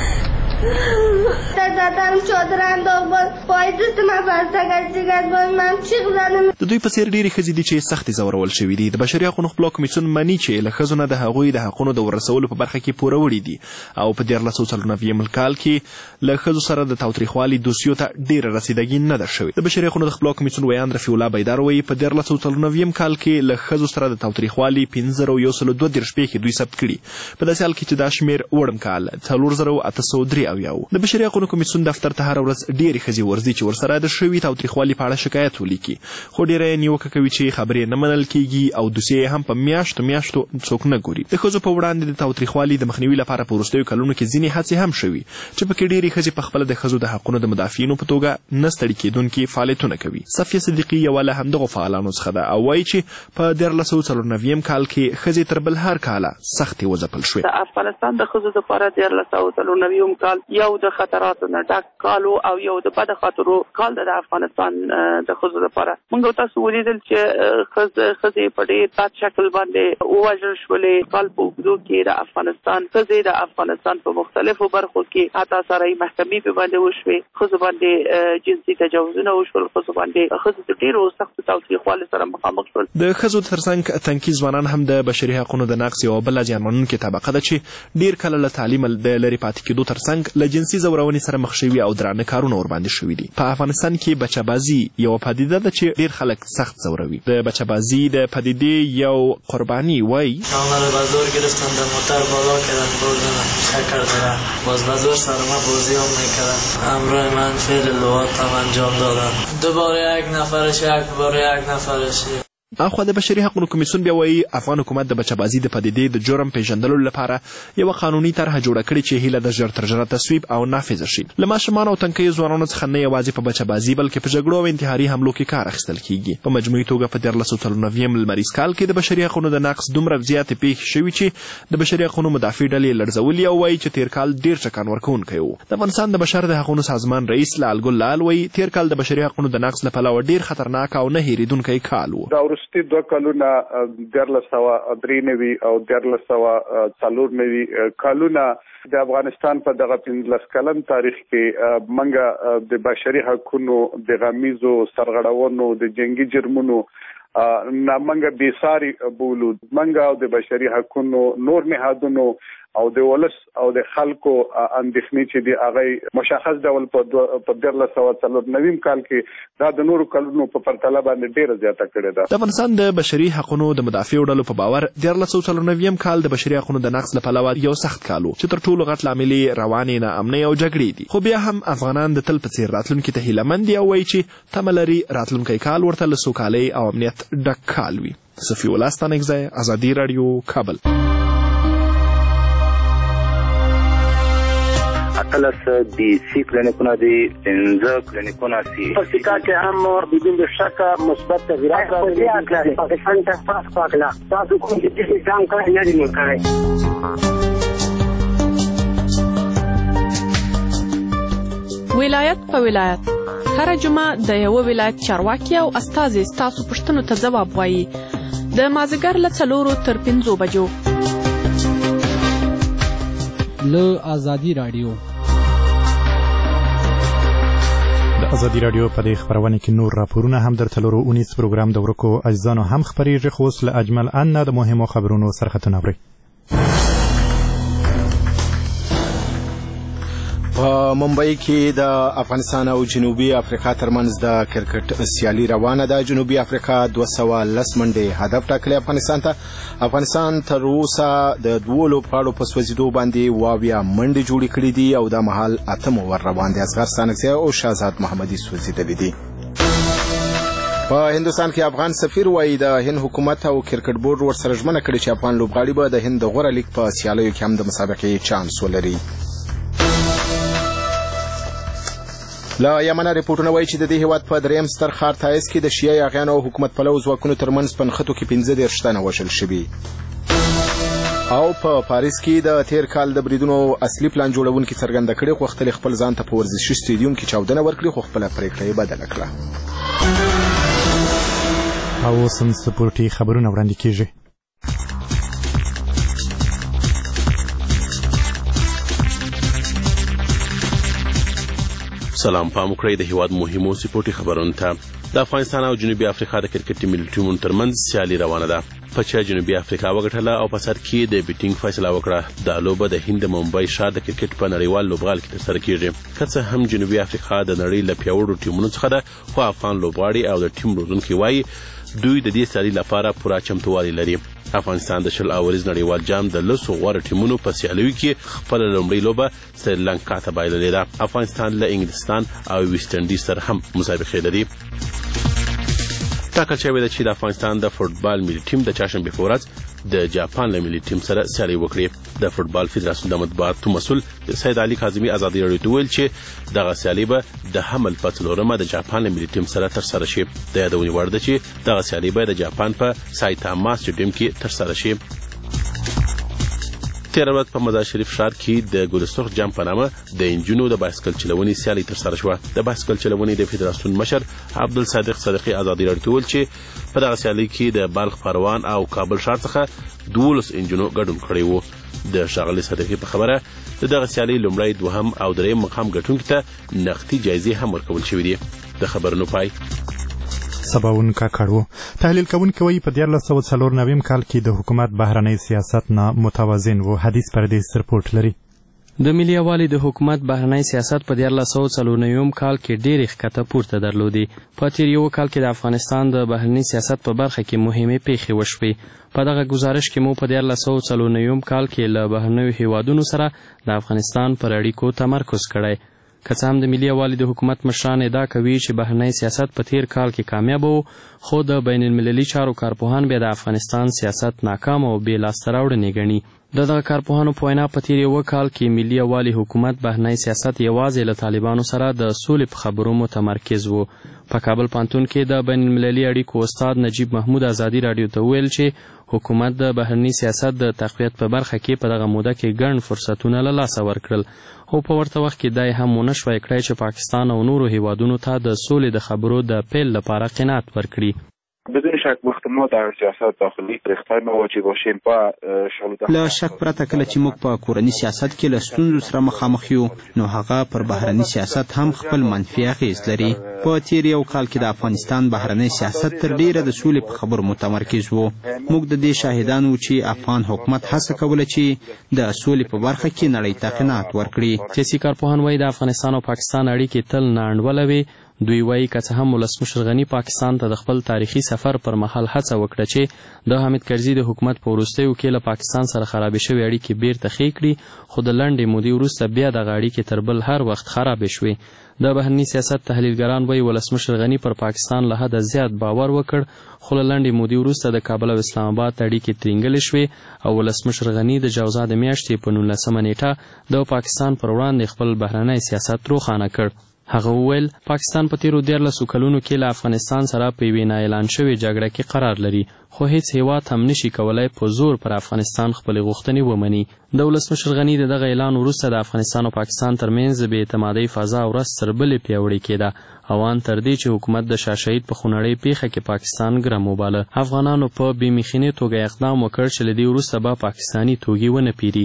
دادم چادران داغبان پایدست ما فرزگت جگت بان من چیغ زنم. د دوی په څېر ډېرې ښځې دي چې سختې ځورول شوي دي. د بشري حقوقو خپلواک کمیسیون مني چې له ښځو نه د هغوی د حقونو د ورسولو په برخه کې پوروړي دي او په دیارلس سوه څلور نوي کال کې له ښځو سره د تاوتریخوالي دوسیو ته ډېره رسیدګي نه ده شوې. د بشري حقوقو د خپلواک کمیسیون ویان رفیع الله بیدار وایي په دیارلس سوه څلور نوي کال کې له ښځو سره د تاوتریخوالي پنځه زره یو سل دوه دېرش پیښې دوی ثبت کړي. په داسې حال کې چې دا شمېر وړم کال څلور زره اته سوه درې اویا و. د بشري حقوقو کمیسیون دفتر ته هره ورځ ډېرې ښځې ورځي چې ورسره د شوي تاوتریخوالي په اړه شکایت ولیکي، خو ډېره یې نیوکه کوي چې خبرې نه منل کېږي او دوسیې هم په میاشتو میاشتو څوک نه ګوري. د ښځو په وړاندې د تاوتریخوالي د مخنیوي لپاره په وروستیو کلونو کې ځینې هڅې هم شوي چې پکې ډېرې ښځې پخپله د ښځو د حقونو د مدافعینو په توګه نه ستړي کېدونکي فعالیتونه کوي. صفیه صدیقي یوه له همدغو فعالانو څخه ده او وایي چې په دیارلس سوه څلور نوي کال کې ښځې تر بل هر کاله سختې وځپل شوې. د افغانستان د ښځو دپاره دیارلس سوه څلور نوي کال یو د خطراتو نه ډک کال او یو د بد خاطرو کال د افغانستان د ښځو لپاره. موږ تاسو ولیدل چې ښځې په ډېر بد شکل باندې ووژل شولې. کال په اوږدو کې د افغانستان ښځې د افغانستان په مختلفو برخو کې حتی سرایي محکمې په باندې وشوې. ښځو باندې جنسي تجاوزونه وشول. ښځو باندې ښځې د ډېرو سختو تاوتریخوالي سره مخامخ شول. د ښځو تر څنګ تنکي ځوانان هم د بشري حقونو د نقض یوه بله زیانمنونکې طبقه ده چې ډېر کله له تعلیم د لرې پاتې کېدو تر څنګ له جنسي ځورونې سره مخ شوي او درانه کارونه ورباندې شوي دي. په افغانستان کې بچه‌بازي یوه پدیده ده چې ډېر خلک سخت ځوروي. د بچه‌بازي د پدیدې یو قربانی وایي آمد بازار گرفتن در موتر بالا کردن بردن شکر دارن باز بازار سر ما بازی هم میکردن. همراه من فعل لواط هم انجام دادن. دوباره یک نفرش یک دوباره یک نفرش. اخوا د بشري حقوقو کمیسیون بیا وایي افغان حکومت د بچه‌بازي د پدیدې د جرم پیژندلو لپاره یوه قانوني طرحه جوړه کړې چې هیله ده ژر تر ژره تصویب او نافظه شي. له ماشومانو او تنکیو ځوانانو څخه نه یوازې په بچه‌بازي بلکې په جګړو او انتحاري حملو کې کار اخیستل کیږي. په مجموعي توګه په دیارلس سوه څلور نوي لمریز کال کې د بشري حقوقو د نقض دومره زیاتې پیښې شوي چې د بشري حقوقو مدافع ډلې لړزولي او وایي چې تیر کال ډېر ټکان ورکوونکی و. د افغانستان د بشر د حقوقو سازمان رئیس لعل ګل لعل وایي تیر کال د بشري حقوقو د نقض له پلوه ډېر خطرناک او نه هېرېدونکی کال و. دا وروستي دوه کلونه دیارلس سوه درې نوي او دیارلس سوه څلور نوي کلونه د افغانستان په دغه پنځلس کلن تاریخ کې منګه د بشري حقوقو د غمیزو سرغړونو د جنگي جرمونو نامنګه بېساري بولو. منګه او د بشري حقوقو نور نهادونو او د ولس او د خلکو اندېښنې چې دی هغه مشخص ډول په دیارلس سوه څلور نوي کال کې دا د نورو کلونو په پرتله باندې ډېره زیاته کړې ده. د افغانستان د بشري حقوقو د مدافعو ډلو په باور دیارلس سوه څلور نوي کال د بشري حقوقو د نقض له پلوه یو سخت کال و چې تر ټولو غټ لامل یې روانې ناامنۍ او جګړې دي. خو بیا هم افغانان د تل په څېر راتلونکي ته هیله مند دي او وایي چې تمه لري راتلونکی کال ورته له سوکالۍ او امنیت ډک کال وي. صفي الله ستانکزی، ازادي راډیو، کابل. اتلس دی سی کلینیکونه دی پنځه کلینیکونه سی په سیکا کې هم بدون د شک مثبت تغیرات راغلي دي. پاکستان ته پاس پاکلا تاسو کوم چې ځان کړی نه دی نو کړی. ولایت په ولایت هر جمعه د یو ولایت چارواکي او استازي ستاسو پوښتنو ته ځواب وایي. د مازدیګر له څلورو تر پنځو بجو له ازادي راډیو. د ازادي راډیو په دې خپرونه کې نور راپورونه هم درته لرو. اونیس پروګرام د ورکو اجزانو هم خپریږي خو اوس له اجمل ان د مهمو خبرونو سرخطونه اورئ. په ممبئی کې د افغانستان او جنوبي افریقا ترمنځ د کرکټ سیالي روانه ده. جنوبي افریقا دوه سوه لس منډې هدف ټاکلی افغانستان ته. افغانستان تر اوسه د دوو لوبغاړو په سوځېدو باندې واویا منډې جوړې کړې دي او دا مهال اتم اوور روان دی. اصغر ستانکزی او شهزاد محمدي سوځېدلي دي. په هندوستان کې افغان سفیر وایي د هند حکومت او کرکټ بورډ ورسره ژمنه کړې چې افغان لوبغاړي به د هند د غوره لیګ په سیالیو کې هم د مسابقې چانس ولري. له یمنه ریپورټونه وایي چې د دې هیواد په دریم ستر ښار تایز کې د شیعه یاغیانو او حکومت پلو ځواکونو ترمنځ په نښتو کې پنځه دېرش تنه وژل شوي. او په پاریس کې د تیر کال د بریدونو اصلي پلان جوړونکي څرګنده کړې غوښتل خپل ځان ته په ورزشي سټیډیوم کې چاودنه ورکړي خو خپله پرېکړه یې بدله کړه. او اوس هم سپورټي خبرونه وړاندې کېږي. سلام پام کړئ د هیواد مهمو سپورټي خبرونو ته. د افغانستان او جنوبي افریقا د کرکټ ملي ټیمونو ترمنځ سیالي روانه ده. په چا جنوبي افریقا وګټله او په سر کې د بیټینګ فیصله وکړه. دا لوبه د هند ممبئی ښار د کرکټ په نړیوال لوبغال کې ترسره کیږي. که څه هم جنوبي افریقا د نړۍ له پیاوړو ټیمونو څخه ده خو افغان لوبغاړي او د ټیم روزونکي وایي دوی د دې سیالي لپاره پوره چمتووالی لري. افغانستان د شل اوریز نړیوال جام د لسو غوره ټیمونو په سیالیو کې خپله لومړۍ لوبه سریلانکا ته بایللې ده. افغانستان له انګلستان او ویسټ انډیز سره هم مسابقې لري. ټاکل شوې ده چې د افغانستان د فوټبال ملي ټیم د چهارشنبې په ورځ د جاپان له ملي ټیم سره سیالي وکړي. د فوټبال فدراسیون د مطبوعاتو مسؤل سید علي کاظمي ازادي راډیو ته وویل چې دغه سیالي به د حمل په څلورمه د جاپان له ملي ټیم سره ترسره شي. د یادونې وړ ده چې دغه سیالي به د جاپان په سایتاما سټیډیوم کې ترسره شي. تېره ورځ په مزار شریف ښار کې د ګلسرخ جام په نامه د انجونو د بایسکل چلونې سیالي ترسره شوه. د بایسکل چلونې د فدراسیون مشر عبدالصادق صدقي ازادي راډیو ته وویل چې په دغه سیالي کې د بلخ پروان او کابل ښار څخه دولس انجونو ګډون کړی و. د ښاغلي صدقي په خبره د دغه سیالۍ لومړی دوهم او دریم مقام ګټونکي ته نقدي جایزې هم ورکول شوي دي. د خبرونو پای سباون کاکړ و. تحلیل کوونکي وایي په دیارلس سوه څلور نویم کال کې د حکومت بهرنی سیاست نه متوازن و. حدیث پردیس رپورټ لري. د ملي یوالي د حکومت بهرنی سیاست په دیارلس سوه څلور نویم کال کې ډېرې ښکته پورته درلودې. په تېر یوه کال کې د افغانستان د بهرني سیاست په برخه کې مهمې پیښې وشوې. په دغه ګزارش کې مو په دیارلس سوه څلور نویم کال کې له بهرنیو هیوادونو سره د افغانستان پر اړیکو تمرکز کړی. که څه هم د ملي یوالي د حکومت مشران ادعا کوي چې بهرنی سیاست په تیر کال کې کامیاب و خو د بین المللي چارو کارپوهان بیا د افغانستان سیاست ناکام او بې لاسته راوړنې ګڼي. د دغه کارپوهانو په وینا په تیر یوه کال کې ملي یوالي حکومت بهرنی سیاست یوازې له طالبانو سره د سولې په خبرو متمرکز و. په کابل پوهنتون کې د بین المللي اړیکو استاد نجیب محمود ازادي راډیو ته وویل چې حکومت د بهرني سیاست د تقویت په برخه کې په دغه موده کې ګڼ فرصتونه له لاسه ورکړل او په ورته وخت کې دا یې هم ونه شوی کړی چې پاکستان او نورو هیوادونو ته د سولې د خبرو د پیل لپاره قناعت ورکړي. بدون شک وقت ما در سیاست داخلی ریختار مواجه باشیم با شغل لا شک پرته کله چې موږ په کورني سیاست کې له ستونزو سره مخامخ یو نو هغه پر بهرني سیاست هم خپل منفي اغیز لري. په تیر یو کال کې د افغانستان بهرنی سیاست تر ډیره د سولې په خبرو متمرکز وو. موږ د دې شاهدان وو چې افغان حکومت هڅه کوله چې د سولې په برخه کې نړۍ ته قناعت ورکړي. سیاسي کارپوهان وایي د افغانستان او پاکستان اړیکې تل ناانډوله وي. دوی وایي که څه هم ولسمشر غني پاکستان ته د خپل تاریخي سفر پر مهال هڅه وکړه چې د حامد کرزي د حکومت په وروستیو کې له پاکستان سره خرابې شوې اړیکې بیرته ښې کړي خو د لنډې مودې وروسته بیا دغه اړیکې تر بل هر وخت خرابې شوې. د بهرني سیاست تحلیلګران وایي ولسمشر غني پر پاکستان له حده زیات باور وکړ خو له لنډې مودې وروسته د کابل او اسلام آباد اړیکې ترینګلې شوې او ولسمشر غني د جوزا د میاشتې په نولسمه نیټه د پاکستان پر وړاندې خپل بهرنی سیاست روښانه کړ. هغه وویل پاکستان په تیرو دیارلسو کلونو کې له افغانستان سره په یوې نااعلان شوې جګړه کې قرار لري خو هیڅ هیواد هم نشي کولای په زور پر افغانستان خپلې غوښتنې ومني. د ولسمشر غني د دغه اعلان وروسته د افغانستان او پاکستان ترمنځ د بې اعتمادۍ فضا ورځ تر بلې پیاوړې کېده او ان تر دې چې حکومت د شاه شهید په خونړۍ پیښه کې پاکستان ګرم وباله. افغانانو په بې مخینې توګه اقدام وکړ چې له دې وروسته به پاکستاني توغې ونه پیري.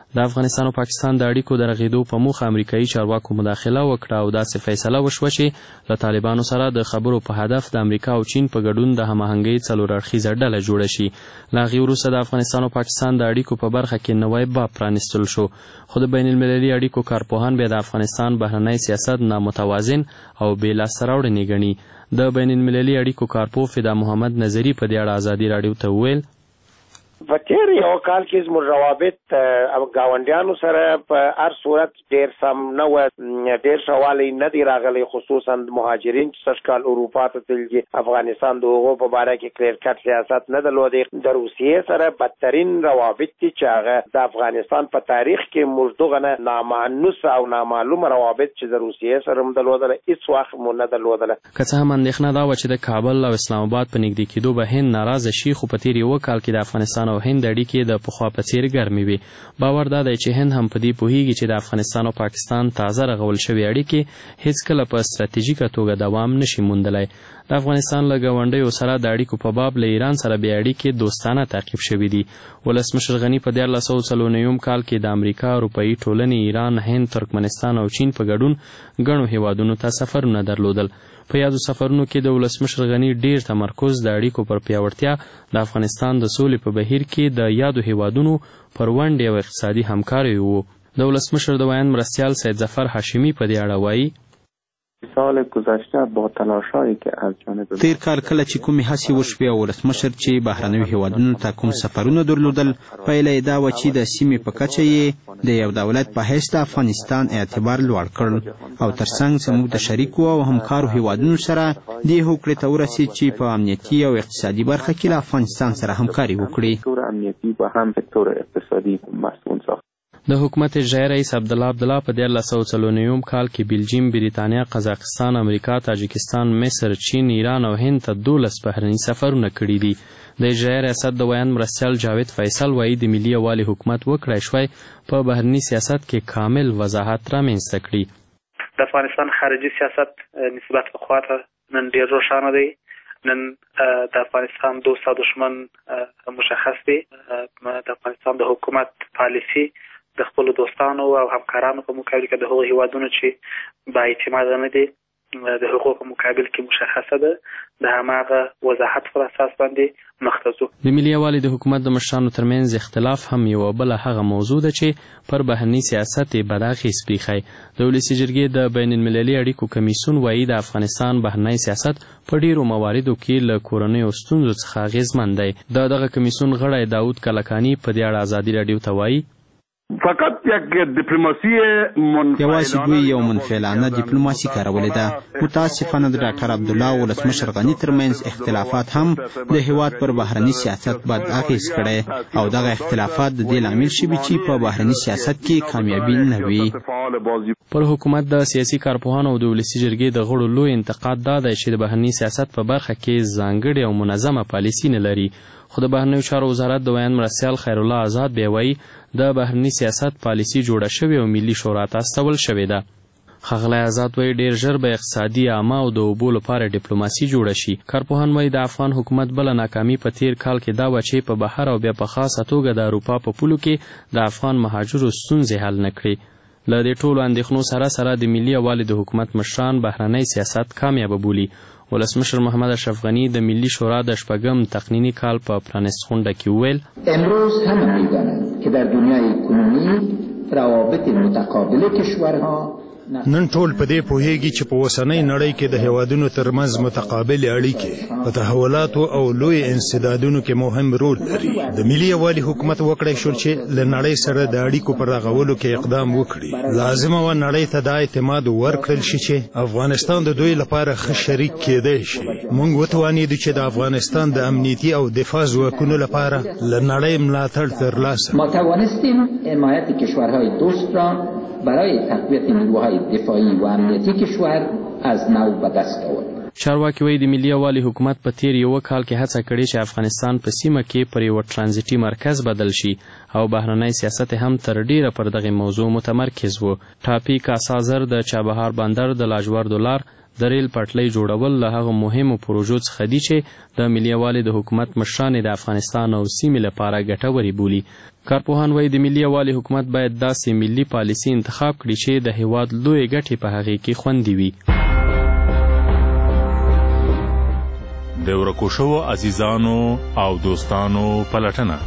د افغانستان او پاکستان د اړیکو د رغېدو په موخه امریکایي چارواکو مداخله وکړه او داسې فیصله وشوه چې له طالبانو سره د خبرو په هدف د امریکا او چین په ګډون د هماهنګۍ څلور اړخیزه ډله جوړه شي. له هغې وروسته د افغانستان او پاکستان د اړیکو په برخه کې نوی باب پرانیستل شو، خو د بین المللي اړیکو کارپوهان بیا د افغانستان بهرنی سیاست نامتوازن او بې لاسته راوړنې ګڼي. د بین المللي اړیکو کارپوه فدا محمد نظري په دې اړه ازادي راډیو ته وویل په تیر یو کال کې زموږ روابط ګاونډیانو سره په هر صورت ډېر سم نه و، ډېر ښه والی نه دی راغلی، خصوصا مهاجرین چې سږ کال اروپا ته تللي دي. افغانستان د هغو په باره کې کلیر کټ سیاست نه درلودی. د روسیې سره بدترین روابط دي چې هغه د افغانستان په تاریخ کې موږ دغه نه نامانوس او نامعلومه روابط چې د روسیې سره هم درلودله هېڅ وخت مو نه درلودله. که څه هم اندېښنه دا وه چې د کابل او اسلام آباد په نږدې کېدو به هند ناراضه شي، خو په تیر یوه کال کې د افغانستان او هند اړیکې د پخوا په څېر ګرمې وي. باور دا دی چې هند هم په دې پوهیږي چې د افغانستان او پاکستان تازه رغول شوې اړیکې هیڅکله په ستراتیژیکه توګه دوام نشي موندلی. د افغانستان له ګاونډیو سره د اړیکو په باب له ایران سره بیا اړیکې دوستانه تعقیب شوي دي. ولسمشر غني په دیارلس سوه څلور نوي کال کې د امریکا، اروپایي ټولنې، ایران، هند، ترکمنستان او چین په ګډون ګڼو هیوادونو ته سفرونه درلودل. په یادو سفرونو کې د ولسمشر غني ډیر تمرکز د اړیکو پر پیاوړتیا، د افغانستان د سولې په بهیر کې د یادو هیوادونو پر ونډې او اقتصادي همکاریو و. د ولسمشر د ویاند مرستیال سید ظفر هاشمی په دې اړه وایي سال گذشته با تلاشایی که از جانب تیر کال کله چې کومې هڅې وشوې او ولسمشر چې بهرنیو هیوادونو ته کوم سفرونه درلودل، پایله یې دا وه چې د سیمې په کچه یې د یو دولت په حیث د افغانستان اعتبار لوړ کړ او ترڅنګ زموږ د شریکو او همکارو هیوادونو سره دې هوکړې ته ورسېد چې په امنیتي او اقتصادي برخه کې له افغانستان سره همکاري وکړي. امنیتي و هم سکتور اقتصادي مسئول ساخت. د حکومت اجرایي رئیس عبدالله عبدالله په دیارلس سوه څلور نوي کال کې بلجیم، بریتانیا، قزاقستان، امریکا، تاجکستان، مصر، چین، ایران او هند ته دولس بهرني سفرونه کړي دي. د اجرایي ریاست د ویاند مرستیال جاوید فیصل وایي د ملي یووالي حکومت وکړای شوی په بهرني سیاست کې کامل وضاحت رامنځته کړي. د افغانستان خارجي سیاست نسبت پخوا ته نن ډېر روښانه دی. نن د افغانستان دوست او دشمن مشخص دی. د افغانستان د حکومت پالیسي د خپلو دوستانو او همکارانو په مقابل کې د هغو هیوادونو چې با اعتماده نه دي د هغو په مقابل کې مشخصه ده. د هماغه وضاحت پر اساس باندې مخ ته ځو. د ملي یووالي د حکومت د مشرانو ترمنځ اختلاف هم یوه بله هغه موضوع ده چې پر بهرني سیاست یې بد اغېز پرېښی. د ولسي جرګې د بین المللي اړیکو کمیسیون وایي د افغانستان بهرنی سیاست په ډېرو مواردو کې له کورنیو ستونزو څخه اغېزمن دی. د دغه کمیسیون غړی داود کلکاني په دې اړه ازادي راډیو ته وایي فقط یک دیپلماسی منفعلانه یوازې دوی یو منفعلانه دیپلوماسي کارولې ده. متاسفانه د ډاکټر عبدالله او ولسمشر غني ترمنځ اختلافات هم د هیواد پر بهرني سیاست بد اغېز کړی او دغه اختلافات د دې لامل شوي چې په بهرني سیاست کې کامیابي نه وي. پر حکومت د سیاسي کارپوهانو او د ولسي جرګې د غړو لوی انتقاد دا دی چې د بهرني سیاست په برخه کې ځانګړې او منظمه پالیسي نه لري. خو د بهرنیو چارو وزارت د ویاند مرستیال خیرالله آزاد بیا وایي د بهرني سیاست پالیسي جوړه شوې او ملي شورا ته استول شوې ده. ښاغلی آزاد وایي ډېر ژر به اقتصادي، عامه او د اوبو لپاره ډیپلوماسي جوړه شي. کارپوهان وایي د افغان حکومت بله ناکامي په تیر کال کې دا وه چې په بهر او بیا په خاصه توګه د اروپا په پولو کې د افغان مهاجرو ستونزې حل نه کړي. له دې ټولو اندېښنو سره سره د ملي یووالي د حکومت مشران بهرنی سیاست کامیابه بولي. ولسمشر محمد اشرف غني د ملي شورا د شپږم تقنیني کال په پرانیست غونډه کې وویل امروز همه می‌دانند که در دنیای کنونی روابط متقابل کشورها نن ټول په دې پوهیږي چې په اوسنۍ نړۍ کې د هیوادونو ترمنځ متقابل اړیکې په تحولاتو او لوی انسدادونو کې مهم رول لري. د ملي یووالي حکومت وکړای شو چې له نړۍ سره د اړیکو پر رغولو کې اقدام وکړي. لازمه و نړۍ ته دا اعتماد ورکړل شي چې افغانستان د دوی لپاره ښه شریک کېدی شي. موږ وتوانیدو چې د افغانستان د امنیتي او دفاع ځواکونو لپاره له نړۍ ملاتړ ترلاسه ما توانستیم حمایت کشورهای دوست را برای تقویت نیروهای دفاعی و امنیتی کشور از نو به دست آورد. چارواکي وایي د ملي یووالي حکومت په تیر یوه کال کې هڅه کړې چې افغانستان په سیمه کې پر یوه ټرانزیټي مرکز بدل شي او بهرنی سیاست هم تر ډیره پر دغه موضوع متمرکز و. ټاپي، کاسا زر، د چابهار بندر، د لاجوردو لار، د ریل پټلۍ جوړول له هغو مهمو پروژو څخه دي چې د ملي یووالي د حکومت مشران د افغانستان او سیمې لپاره ګټورې بولي. کارپوهان وایي د ملي یووالي حکومت باید داسې ملي پالیسي انتخاب کړي چې د هیواد لویې ګټې په هغې کې خوندي وي. د ورکو شوو عزیزانو او دوستانو پلټنه.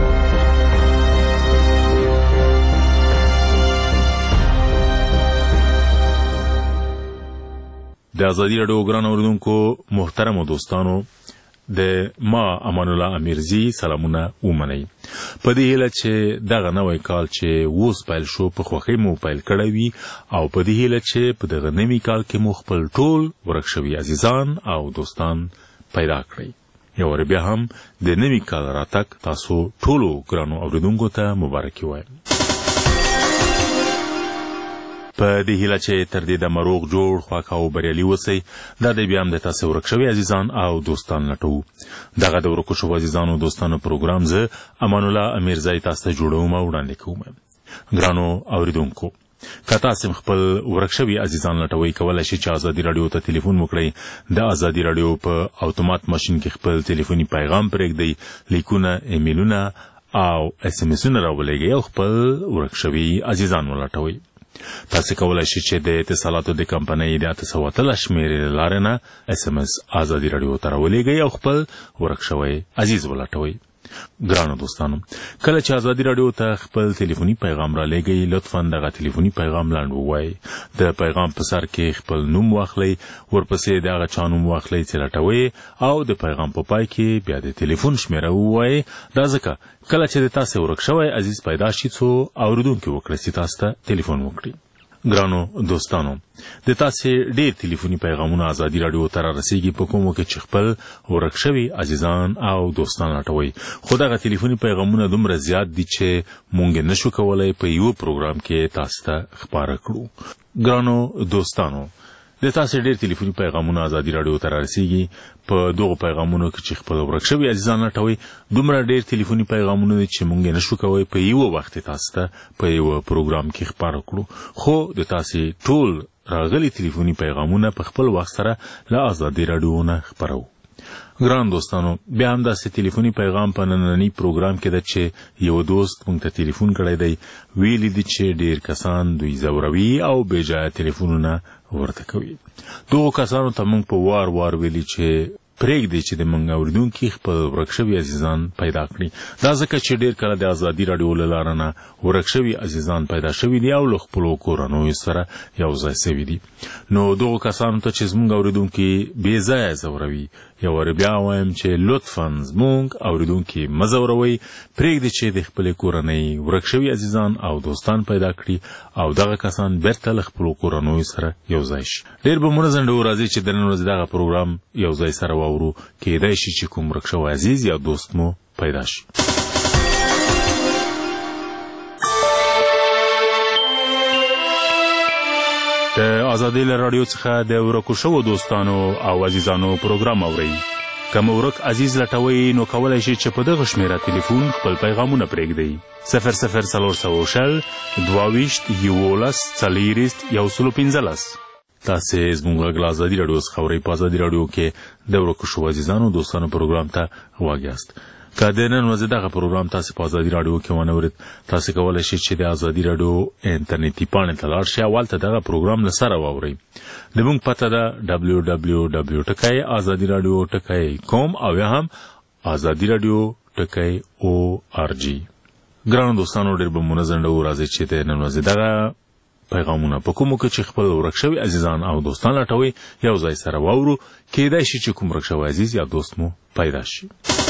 د ازادي راډیو ګران اوریدونکو محترمو دوستانو، د ما امان الله امیرزی سلامونه ومنئ. په دې هیله چې دغه نوی کال چې اوس پیل شو په خوښۍ مو پیل کړی وي او په دې هیله چې په دغه نوي کال کې مو خپل ټول ورک شوي عزیزان او دوستان پیدا کړئ. یو وار بیا هم د نوي کال راتګ تاسو ټولو ګرانو اوریدونکو ته مبارکي وایم. په دې هیله چې تر دې دمه روغ جوړ خوښ او بریالي اوسئ. دا دی بیا هم د تاسو ورک شوي عزیزان او دوستان لټوو. دغه د ورکو شوو عزیزانو دوستانو پروګرام زه امان الله امیرزی تاسو ته جوړوم او وړاندې کوم. ګرانو اوریدونکو، که تاسو خپل ورک شوي عزیزان لټوئ، کولی شئ چې ازادي راډیو ته ټلیفون وکړئ. د ازادي راډیو په اتومات ماشین کې خپل ټلیفوني پیغام پرېږدئ، لیکونه، ایمیلونه او اس ام اسونه راولېږئ او خپل ورک شوي عزیزان ولټوئ. تاسو کولای شئ چې د اتصالاتو د کمپنۍ د اته سوه اتلس شمېرې له لارې نه اس ام اس ازادي راډیو ته راولېږئ او خپل ورک شوی عزیز ولټوئ. ګرانو دوستانو، کله چې ازادي راډیو ته خپل ټلیفوني پیغام را لېږئ، لطفا دغه ټلیفوني پیغام لنډ ووایئ. د پیغام په سر کې خپل نوم واخلئ، ورپسې د هغه چا نوم واخلئ چې لټوئ او د پیغام په پای کې بیا د ټلیفون شمېره ووایئ. دا ځکه کله چې د تاسې ورک شوی عزیز پیدا شي څو اورېدونکي وکړي چې تاسو ته ټلیفون وکړي. ګرانو دوستانو، د تاسې ډېر ټلیفوني پیغامونه ازادي راډیو ته رارسېږي په کومو کې چې خپل ورک شوي عزیزان او دوستان لټوئ، خو دغه ټلیفوني پیغامونه دومره زیات دي چې موږ نشو کولی په یوه پروګرام کې تاسو ته خپاره کړو. ګرانو دوستانو، د تاسې ډېر ټلیفوني پیغامونه ازادي راډیو ته رارسېږي. په دغو پیغامونو کې چې خپل ورک شوي عزیزان لټوئ، دومره ډېر ټلیفوني پیغامونه دي چې موږ نشو کولی په یوه وخت تاسو ته په یوه پروګرام کې خپاره کړو، خو د تاسې ټول راغلي ټلیفوني پیغامونه په خپل وخت سره له ازادي راډیو نه خپرو. ګران دوستانو، بیا هم داسې ټلیفوني پیغام په ننني پروګرام کې ده چې یو دوست موږ ته ټلیفون کړی دی، ویلي دي چې ډېر کسان دوی ځوروي او بې ځایه ټلیفونونه ورته کوي. دغو کسانو ته موږ په وار وار ویلي چې پرېږدي چې د موږ اورېدونکي خپل ورک شوي عزیزان پیدا کړي. دا ځکه چې ډېر کله د ازادي راډیو له لارې نه ورک شوي عزیزان پیدا شوي دي او له خپلو کورنیو سره یو ځای سوي دي. نو دغو کسانو ته چې زموږ اورېدونکي بې ځایه ځوروي، یو وار بیا وایم چې لطفا زموږ اورېدونکي مه ځوروئ. پرېږدي چې د خپلې کورنۍ ورک شوي عزیزان او دوستان پیدا کړي او دغه کسان بیرته له خپلو کورنیو سره یو ځای شي. ډېر به مو نه ځنډوو، راځئ چې د نن ورځې دغه پروګرام یو ځای سره واورو. کېدای شي چې کوم ورک شوی عزیز یا دوست مو پیدا شي. د ازادي راډیو څخه د ورکو شوو دوستانو او عزیزانو پروګرام اورئ. که مو ورک عزیز لټوئ نو کولی شئ چې په دغه شمېره ټلیفون خپل پیغامونه پرېږدئ: صفر صفر څلور سوه شل دوه ویشت یولس څلېرویشت یو سلو پنځلس. تاسې زموږ غږ له ازادي راډیو څخه اورئ. په ازادي راډیو کې د ورکو شوو عزیزانو دوستانو پروګرام ته غوږ یاست. که د نن ورځې دغه پروګرام تاسې په ازادي راډیو کې ونه اورېد، تاسې کولی شئ چې د ازادي راډیو انټرنیټي پاڼې ته لاړ شئ او هلته دغه پروګرام له سره واورئ. د موږ پته ده ډبلیو ډبلیو ډبلیو ټکی ازادي راډیو ټکی کوم او یا هم ازادي راډیو ټکی او آر جي. ګرانو دوستانو، ډېر به مو نه ځنډوو، راځئ چې د نن ورځې دغه پیغامونه په کومو کې چې خپل ورک شوي عزیزان او دوستان لټوئ یو ځای سره واورو. کېدای شي چې کوم ورک شوی عزیز یا دوست مو پیدا شي.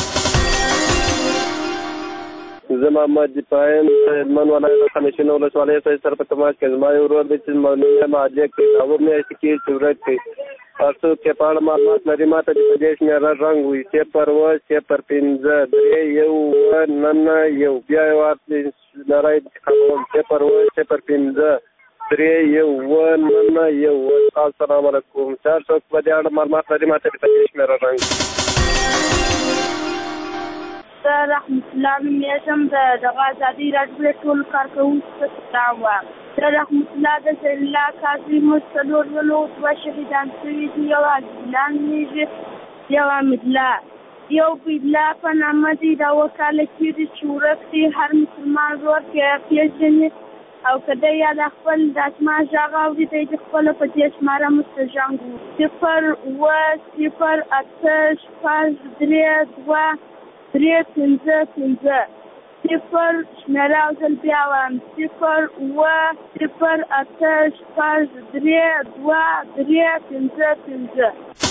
زه محمد پایم هلمند ولایت خمیشین ولسوالۍ سره په تماس کې زما یو ورور دی چې مولوي معالجه کوي. هغه میاشتې کې چې ورځ کوي تاسو کې په اړه معلومات لري، ما ته د په دې شمېره رنګ وي صفر اووه صفر پنځه درې یو اووه نهه یو. بیا یې واخلئ لړۍ انتخابوم صفر اووه صفر پنځه درې یو اووه نهه یو. السلام علیکم. چار څوک په دې اړه معلومات لري، ما ته د په دې شمېره رنګ. زه رحمت الله نومیږم د دغه ازادي راډیو د ټولو کارکوونکو ته سلام وایم. زه رحمت الله د زلله قاضي موږ څلور ولو دوه شهیدان شوي دي، یو عزیزالله نومیږي، یو حمیدالله، یو بیدله په نامه دی. دا اووه کاله کېږي چې ورک دی. هر مسلمان ورور کې پېژني او که دی یا د خپل د اسما غږ اوري دی د خپله په دې شماره مستژانګ وو. صفر اووه صفر اته شپږ درې دوه درې پنځه پنځه صفر شمېره او ځل بیا وایم صفر اووه صفر اته شپږ درې دوه درې پنځه پنځه.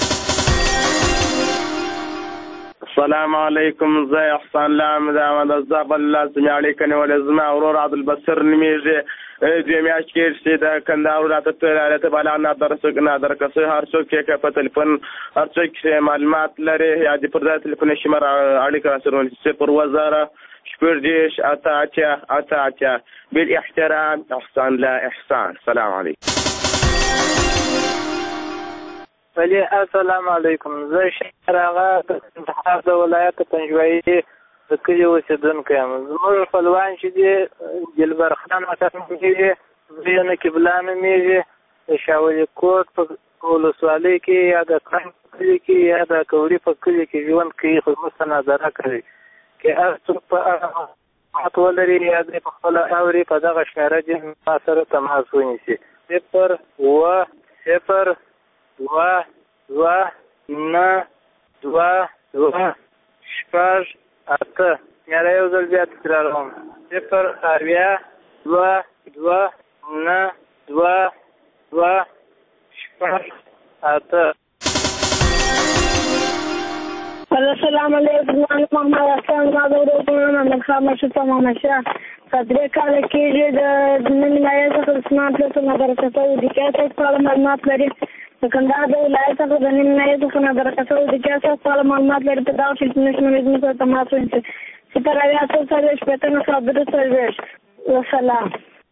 السلام علیکم. زه احسان الله احمد احمد زاب الله سمع اړیکه نیولې زما ورور عبدالبصر نومیږي. دوی میاشت کې چې د کندهار ولایت ولایت بالا نادر څوک نادر کسه هر څوک کې په تلیفون هر څوک معلومات لري یا د پر ځای تلیفون شمار اړیکه سره صفر وزاره شپږ دېرش اته اته اته اته. بالاحترام احسان الله احسان. السلام علیکم. ولی السلام علیکم. زه شهر هغه د کندهار د ولایت پنجوایي د کلي اوسېدونکی یم. زموږ خپلوان چې دي دلبر خان ورته نومېږي، زوی نقیب الله نومېږي، د شاولي کوټ په ولسوالۍ کې یا د کرنګ په کلي کې یا د کوري په کلي کې ژوند کوي، خو زموږ څه نظره کوي. که هر څوک په هغه معلومات ولري یا دوی په خپله اوري په دغه شمېره دې ما سره تماس ونیسي. صفر اووه صفر دوه دوه نه دوه دوه شپږ اته. شمېره یو ځل بیا تکراروم صفر اویا دوه دوه نه دوه دوه شپږ اته. السلام علیکم. محمد حسن زما د ورور محمد خان مشهور محمد شاه په درې کاله کېږي د نن مایه څخه د اسمان پلس مدرسه سعودیکیا څخه په اړه معلومات لري. د کندهار د ولایت څخه د نن مایه څخه مدرسه سعودیکیا څخه په اړه معلومات لري. په دغه ټلیفون نمبر زموږ سره تماس ونیسئ صفر اویا څو څلوېښت شپېته نهه سوه درې څلوېښت. وسلام.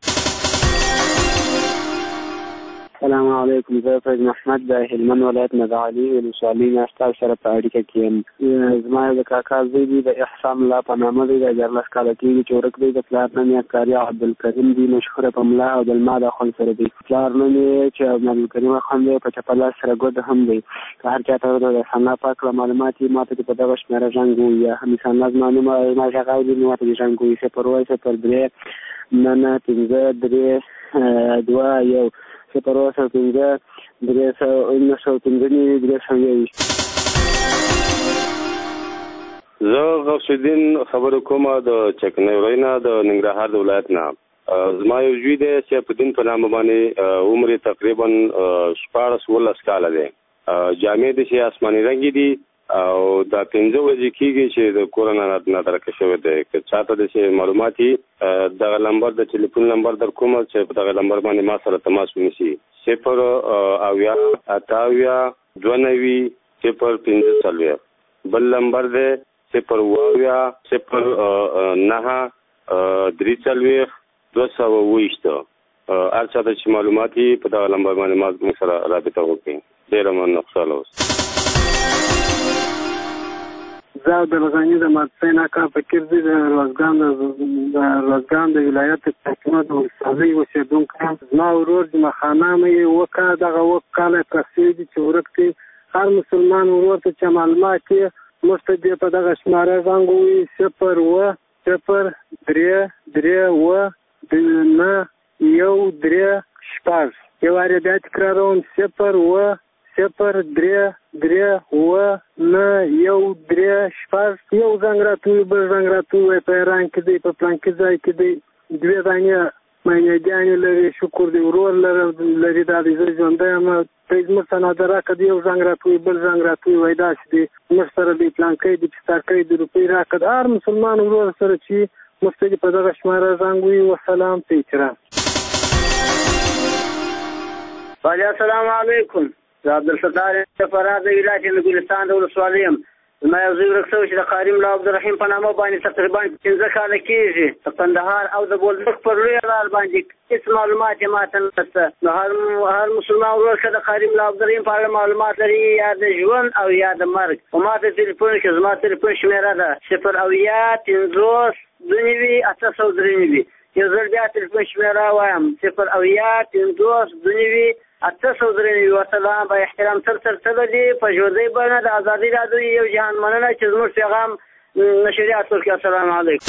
السلام علیکم. زه فیض محمد د هلمند ولایت نه د علي ولسوالۍ نه ستاسو سره په اړیکه کې یم. زما یو د کاکا زوی دی د احسان الله په نامه دی. د دیارلس کاله کېږي چې ورک دی. د پلار نوم یې قاري عبدالکریم دی، مشهوره په ملا او د لماد اخوند سره دی. پلار نوم یې چې عبدالکریم اخوند دی، په چپه لاس سره ګود هم دی. که هر چا ته د احسان الله پاک له معلومات یې ما ته په دغه شمېره زنګ ووایي یا هم احسان الله زما نوم ما غږ اوري نو ما ته زنګ ووایي صفر اووه صفر درې نه نه پنځه درې دوه یو صفر اووه سوه پنځه درې سوه نهه سوه پنځه نوي درې سوه یوویشت. زه غوث الدین خبرې کوم د چکنۍ نه د ننګرهار د ولایت نه. زما یو زوی دی چې په دین په نامه باندې عمر یې تقریبا شپاړس اوولس کاله دی. جامې دې چې آسماني رنګې دي او دا پنځه ورځې کېږي چې د کور نه نادرکه شوی دی. که چاته د چې معلومات یې دغه نمبر د ټلیفون نمبر در کوم چې په دغه نمبر باندې ما سره تماس ونیسي صفر اویا اته اویا دوه نوي صفر پنځه څلوېښت. بل نمبر دی صفر اوه اویا صفر نهه درې څلوېښت دوه سوه اووه ویشت. هر چاته چې معلومات یې په دغه نمبر باندې ما موږ سره رابطه وکړي. ډېره مننه. خوشحاله اوسئ. زه عبدالغني د مدرسې ناکا فکر دی د روزګان د روزګان د ولایت حکومت د ولسوالۍ اوسېدونکی یم. زما ورور جمعه خانه مې یې اووه کاله دغه اووه کاله پرې شوي دي چې ورک دی. هر مسلمان ورور ته چې معلومات یې موږ ته دې په دغه شماره زنګ ووایي صفر اووه صفر درې درې اووه نه یو درې شپږ. یو وارې بیا تکراروم صفر اووه صفر درې درې اووه نه یو درې شپږ. یو زنګ راته ووایي بل زنګ راته ووایي په ایران کې دی په پلانکي ځای کې دی. دوې دانې میانګیانې لري شکر دی ورور لري دا دی. زه ژوندی یم ته یې زموږ څه نادره که دی. یو زنګ راته ووایي بل زنګ راته ووایي وایي داسې دی موږ سره دی پلانکی دی پستارکی دی روپۍ راکړه. د هر مسلمان ورور سره چې موږ ته دې په دغه شماره زنګ ووایي. وسلام. په احترام. السلام علیکم. زه عبدالستار فراد د علاج د ګلستان د ولسوالۍ یم. زما یو زوی ورک شوی چې د قاري ملا عبدالرحیم په نامه باندې تقریبا پنځه کاله کېږي د کندهار او د بولدک پر لویه لار باندې هېڅ معلومات یې ماته نشته. نو هر هر مسلمان ورور که د قاري ملا عبدالرحیم په اړه معلومات لري یا د ژوند او یا د مرګ په ما ته تلیفون کړي. زما تلیفون شمېره ده صفر اویا پنځوس دوه نوي اته سوه درې نوي. یو ځل بیا تلیفون شمېره وایم صفر اویا پنځوس دوه نوي اته سوه درې نوي. ورته به احترام تر تر تللي په ژوندۍ بڼه د ازادي راډیو یو جهان مننه چې زموږ پیغام نشریات ورکړي. السلام علیکم.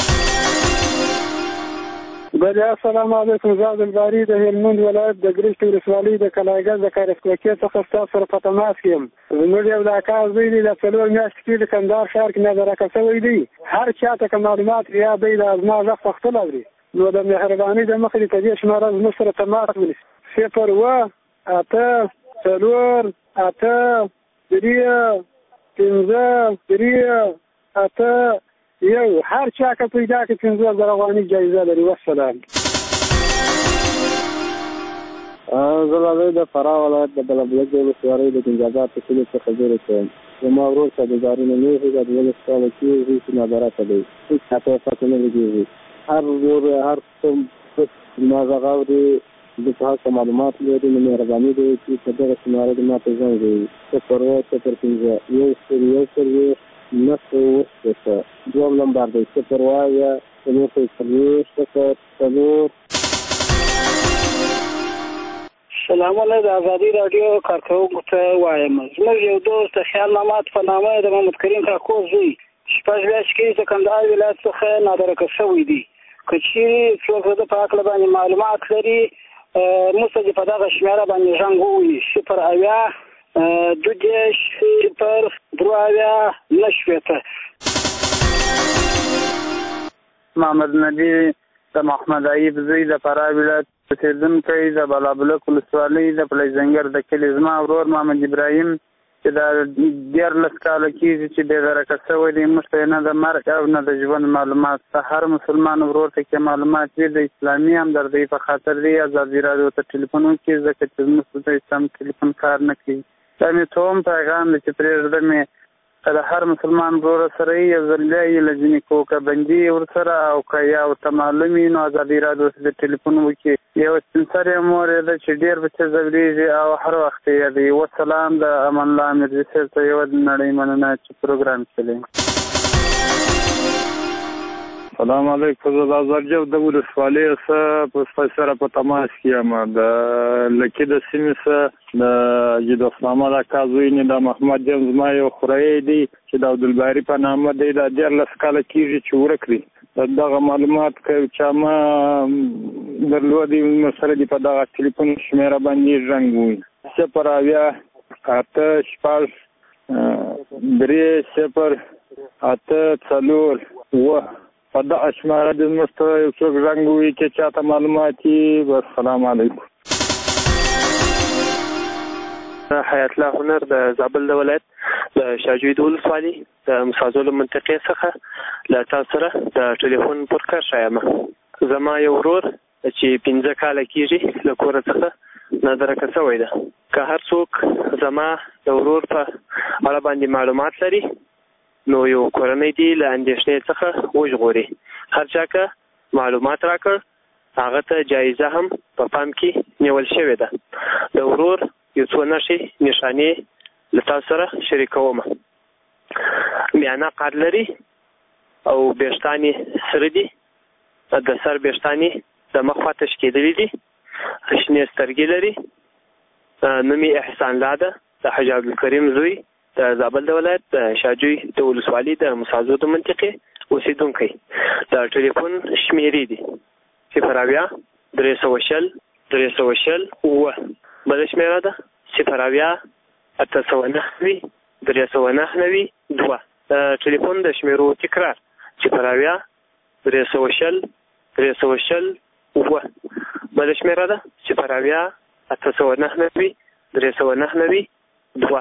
بله السلام علیکم. زه عبدالباري د هلمند ولایت د ګرشت ولسوالۍ د کلاګز د کارسکوکې څخه ستاسو سره په تماس کې یم. زموږ یو د اکا زوی دی د څلور میاشتې کې د کندهار ښار کې نظرکه شوی دی. هر چاته که معلومات یا دی د ازما غږ پښتو اوري نو د مهربانۍ د مخې په دې شماره زموږ سره تماس ونیسي. صفر اوه اته څلور اته درې پنځه درې اته یو. هر چا که پیدا کړي پنځه زره افغانۍ جایزه لري. والسلام. زه راځم د فراه ولایت د بلبلک ولسوالۍ د ګنجاباد په کلي څخه خبرې کوم. زما ورور سوداګري نه لري د دولس کاله کېږي چې نظارت دی. هېڅ چاته یې پته نه لګېږي. هر ورور هر څوم زما غږ اوري د په هکله معلومات لري نو مهرباني دی چې په دغه شماره د ما ته زنګ ووهي. صفر اوه صفر پنځه یو صفر یو څلوېښت نهه سوه اووه شپېته. دویم نمبر دی صفر اوه اویا څلور سوه څلوېښت صفر څلور. سلام علیکم. د ازادي راډیو کارکوونکو ته وایم زموږ یو دوست د خیال محمد په نامه د محمد کریم کاکو زوی شپږ میاشتې کې د کندهار ولایت څخه نادرکه شوی دی. که چیرې څوک د ده په هکله باندې معلومات لري موږ ته دې په دغه شمېره باندې زنګ ووهي صفر اویا دوه دېرش صفر درې اویا نهه شپېته. محمد نبي د محمد ایب زوی د فراه ولایت اوسېدونکی د بلابلک ولسوالۍ د پلی زنګر د کلي زما ورور محمد ابراهیم چې دا دیارلس کاله کېږي چې بېدرکه شوی دی. موږ ته نه د مرګ او نه د ژوند معلومات ته. هر مسلمان ورور ته کې معلومات وي د اسلامي همدردۍ په خاطر دی ازادي راډیو ته ټلیفون وکړي ځکه چې زموږ ته سم ټلیفون کار نه کوي. دا مې ته هم پیغام دی چې پرېږده مې که د هر مسلمان ورور سره یې یو ځل بیا یې له ځینې کوکه بندي ورسره او که یا ورته معلوم وي نو ازادي راډیو ته د ټلیفون وکړي. یو سپین سرې مور یې ده چې ډېر پسې ځورېږي او هر وخت یې یادوي. وسلام. د امان الله امیرزي صاحب ته یوه نړۍ مننه چې پروګرام چلوي. سلام علیکم. زه د ازرجب د ولسوالۍ څخه سره په تماس کې یم. د لکي د سیمې څخه د جید اسلام اکا زوی نه د محمد جان زما یو خوریی دی چې د عبدالباري په نامه دی. دا دیارلس کاله کېږي چې ورک دی. دغه معلومات که چا ما درلودي نو سره دې په دغه ټلیفون شمېره باندې زنګ ووهي صفر اویا اته شپږ درې صفر اته څلور اووه. په دغه شمېره دې زموږ ته یو څوک زنګ ووهي چې چاته معلومات وي. السلام علیکم. حیات الله هنر د زابل د ولایت د شاجوی د ولسوالۍ د مسازولو منطقې څخه له تاسو سره د ټلیفون پر کار یم. زما یو ورور چې پنځه کاله کېږي له کوره څخه نادرکه شوی ده. که هر څوک زما د ورور په اړه باندې معلومات لري نو یو کورنۍ دی له اندېښنې څخه وژغوري. هر چا که معلومات راکړ هغه ته جایزه هم په پام کې نیول شوې ده. د ورور یو څو نښې نښانې له تاسو سره شریکوم. میانه قد لري او ویښتان یې سره دي. د سر ویښتان یې د مخ خوا تشکېدلي دي. شنې سترګې لري. نوم یې احسان الله ده. د حاجي عبدالکریم زوی د زابل د ولایت د شاجوی د ولسوالۍ د مسازو د منطقې اوسېدونکی. د ټلیفون شمېرې دي صفر اویا درې سوه شل درې سوه شل اووه. بله شمېره ده صفر اویا اته سوه نهه نوي درې سوه نهه نوي دوه. د ټلیفون د شمېرو تکرار صفر اویا درې سوه شل درې سوه شل اووه. بله شمېره ده صفر اویا اته سوه نهه نوي درې سوه نهه نوي دوه.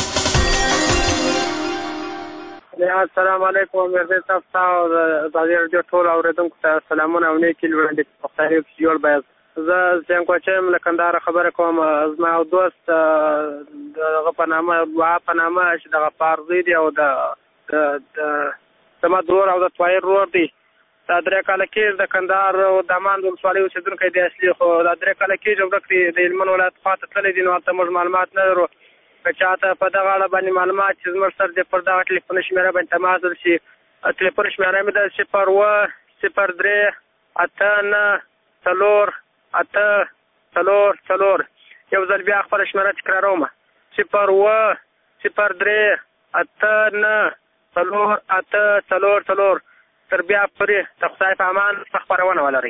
السلام علیکم. امیر صاحب او د ازادي راډیو ټول اورېدونکو ته سلامونه او نیکې لوړندې په پښتانه کې جوړ بیاست. زه حسین کوچی یم له کندهاره خبره کوم. زما یو دوست د هغه په نامه دعا په نامه چې دغه پارزی دی او د زما درور او د طاهر ورور دی. دا درې کاله کېږي د کندهار او دامان د ولسوالۍ اوسېدونکی دی اصلي، خو دا درې کاله کېږي ورک دی د هلمند ولایت خواته تللی دی. نو هلته موږ معلومات نه لرو. که چاته په دغه اړه باندې معلومات چې زموږ سره دی پر دغه ټلیفون شمېره باندې تماس وشي. ټلیفون شمېره مې ده صفر اووه صفر درې اته نه څلور اته څلور څلور. یو ځل بیا خپله شمېره تکراروم: صفر اووه صفر درې اته نه څلور اته څلور څلور. تر بیا پورې د خدای په امان خپرونه ولرئ.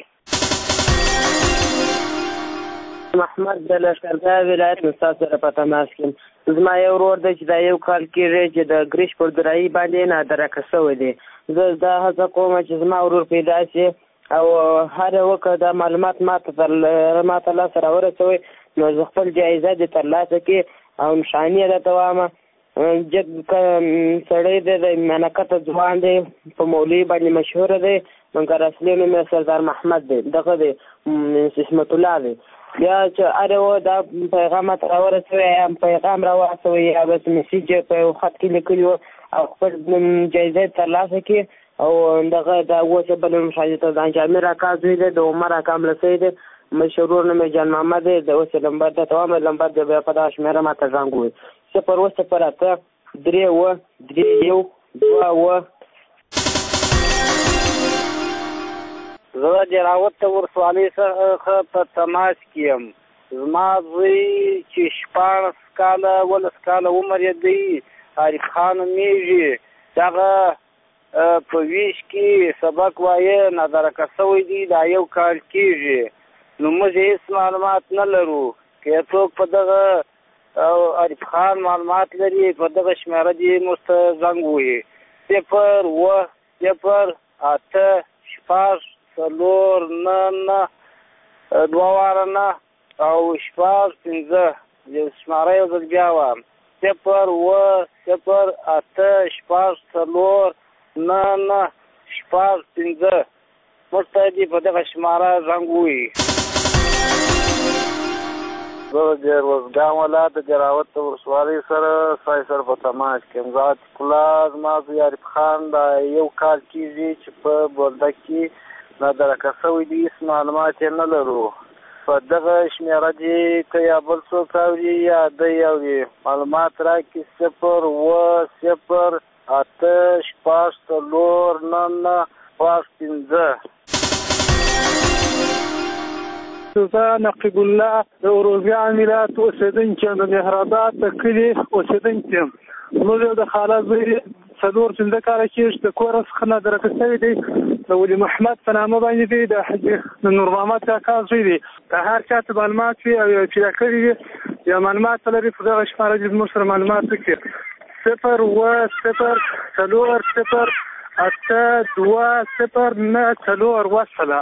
محمد د لښکرګاه ولایت نه ستاسو سره په تماس کې یم. زما یو ورور دی چې دا یو کال کېږي چې د ګریش پر درایي باندې نادرکه شوی دی. زه دا هڅه کوم چې زما ورور پیدا شي او هر وخت دا معلومات ماته تر ماته لاسه راورسوي، نو زه خپل جایزه دې ترلاسه کړي او نښاني یې راته وایم. جګ سړی دی، د منقطه ځوان دی، په مولوي باندې مشهوره دی، مګر اصلي نوم یې سردار محمد دی، دغه دی عصمت الله دی. بیا چې هر و دا پیغام راته راورسوي، یا پیغام راواچوي یا بس میسیج په یو خط کې لیکلي و او خپل جایزه یې ترلاسه کړي. او دغه دا اوس یې بل نوم ته د انجامي راکا زوی دی، د عمر راکا ملسی دی، مشهور نوم یې جان محمد دی. د اوس یې لمبر درته وایم، لمبر دی بیا په دغه شمېره ماته زنګ ووایي: صفر اووه صفر اته درې اووه درې یو دوه اووه. زه د راوت ولسوالۍ څخه په تماس کې یم. زما زوی چې شپاړس کاله ولس کاله عمر یې دی، عارف خان نومیږي. دغه په ویش کې سبق وایه، نادرکه شوی دی، دا یو کال کېږي. نو موږ هېڅ معلومات نه لرو. که څوک په دغه او عارف خان معلومات لري، په دغه شمېره دې موږ ته زنګ ووهي: صفر اووه صفر اته شپږ څلور نه نه دوه واره نه او شپږ پنځه. شمېره یو ځل بیا وایم: صفر اووه صفر اته شپږ څلور نه نه شپږ پنځه. موږ ته دې په دغه شمېره زنګ ووهي. زه د روزګان ولایت د جراوت ولسوالۍ سره ستاسو سره په تماس کې یم. زه عاطف الله، زما زوی عارف خان دا یو کال کېږي چې په بولدک کې نادرکه شوی دی، هېڅ معلومات یې نه لرو. په دغه شمېره دې که یا بل څوک اوري یا دی اوري، معلومات راکړي: صفر اووه صفر اته شپږ څلور نه نه شپږ پنځه. زه نقیب الله د روزګان ولایت اوسېدونکی یم، د مهرآباد د کلي اوسېدونکی یم. زموږ یو د خاله زوی څلور پنځه کاله کېږي د کوره څخه نادرکه شوی دی، د ولي محمد په نامه باندې دی، د حاجي نور محمد کاکا زوی دی. که هر چا ته معلومات وي او یو پیدا کړي وي یا معلومات لري، په دغه شمېره دې زموږ سره معلومات وکړي: صفر اووه صفر څلور صفر اته دوه صفر نه څلور. وسلام.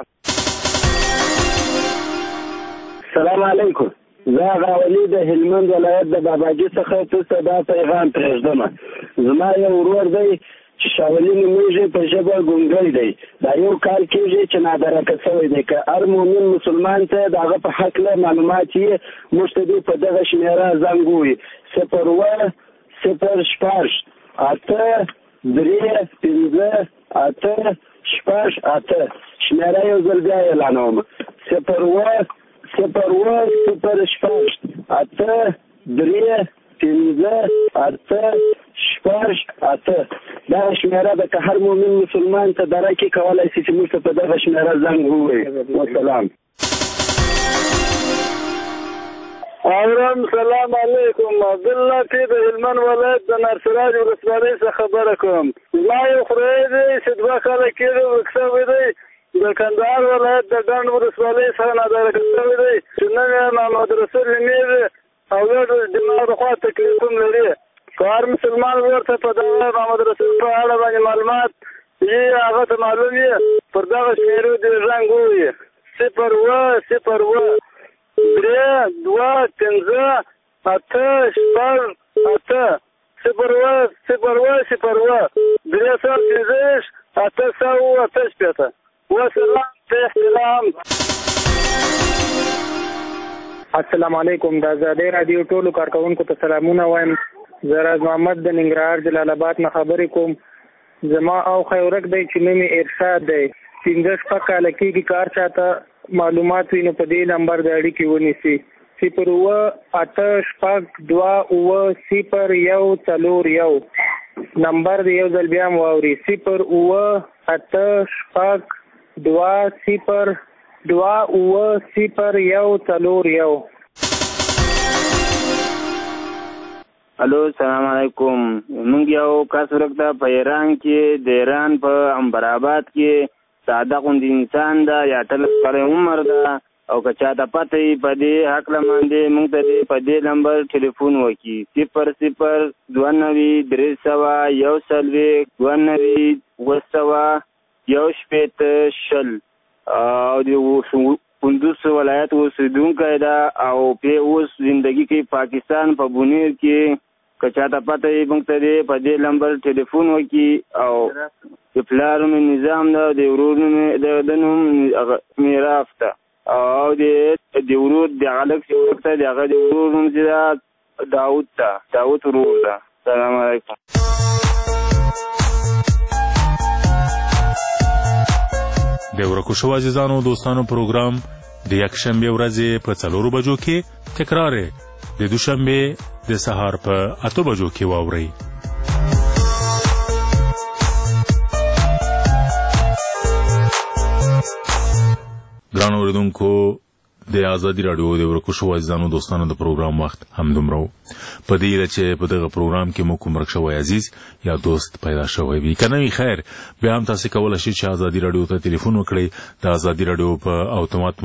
السلام علیکم. زه غاولي د هلمند ولایت د باباجي څخه تاسو دا پیغام پرېږدم. زما یو ورور دی چې شاولي نومیږي، په ژبه ګونګی دی، دا یو کال کېږي چې نادرکه شوی دی. که هر مؤمن مسلمان ته د هغه په هکله معلومات یې موږ ته دې په دغه شمېره زنګ ووایي: صفر اووه صفر شپږ اته درې پنځه اته شپږ اته. شمېره یو ځل بیا اعلانوم: صفر اووه صفر اووه صفر شپږ اته درې پنځه اته شپږ اته. دغه شمېره ده، که هر مؤمن مسلمان ته درکې کولی شي چې موږ ته په دغه شمېره زنګ ووایي. وسلام. اورم. سلام علیکم. عبدالله پی د هلمند ولایت د نرسراج ولسوالۍ څخه خبره کوم. زما یو خوری دی چې دوه کاله کېږي ورک شوی دی، د کندهار ولایت د ډنډ ولسوالۍ څخه نادرکه شوی دی، چې نوم یې محمد رسول نومیږي او یو د دماغ د خوا تکلیف هم لري. که هر مسلمان ورته په دغه محمد رسول په اړه باندې معلومات یې هغه ته معلوم یې، پر دغه شمېرو دې زنګ ووایي: صفر اووه صفر اووه درې دوه پنځه اته شپږ اته. صفر اووه صفر اووه صفر اووه درې سوه پنځه اته سوه اته شپېته. وسلام. په احترام. السلام علیکم. د آزادۍ راډیو ټولو کارکونکو ته سلامونه وایم. زه راز محمد د ننګرهار جلال آباد نه خبرې کوم. زما او خیورک دی چې نوم یې ارشاد دی. پنځه شپږ کاله کېږي کار چاته معلومات وي نو په دې نمبر د اړیکې ونیسي. صفر اوه اته شپږ دوه اوه صفر یو څلور یو. نمبر د یو ځل بیا م واوري. صفر اوه اته شپږ دوه صفر دوه اوه صفر یو څلور یو. الو السلام علیکم. مونږ یو کس ورکته په ایران کې د ایران په امبرآباد کې ساده غوندې انسان ده یا اتلس کاله عمر ده او که چاته پته وي په دې هکله باندې مونږ ته دې په دې نمبر ټلیفون وکړي. صفر صفر دوه نوي درې سوه یو څلوېښت دوه نوي اووه سوه یو شپېته شل او د کندوز ولایت اوسېدونکی ده او پې اوس زندګي کوي پاکستان په بونیر کې. که چاته پته وي موږ ته دې په دې نمبر ټلیفون وکړي. او د پلار نوم نظام ده، د ورور نوم د نوم میراف ده او د ورور د هغه لږ چې ورک ته د هغه د ورور نوم چې ده داود ده، داود ورور ده. سلام علیکم. د ورکو شو عزیزانو دوستانو پروګرام د یکشنبه ورځې په څلورو بجو کې تکرار د دوشنبه د سهار په اته بجو کې واورئ. ګرانو اوریدونکو د ازادي راډیو د ورکو شو عزیزانو دوستانو د پروګرام وخت هم دومره و. په دې هیله چې په دغه پروګرام کې مو کوم ورک شوی عزیز یا دوست پیدا شوی وي. که نه وي خیر بیا هم تاسې کولی شئ چې ازادي راډیو ته تلیفون وکړئ. د ازادي راډیو په اتومات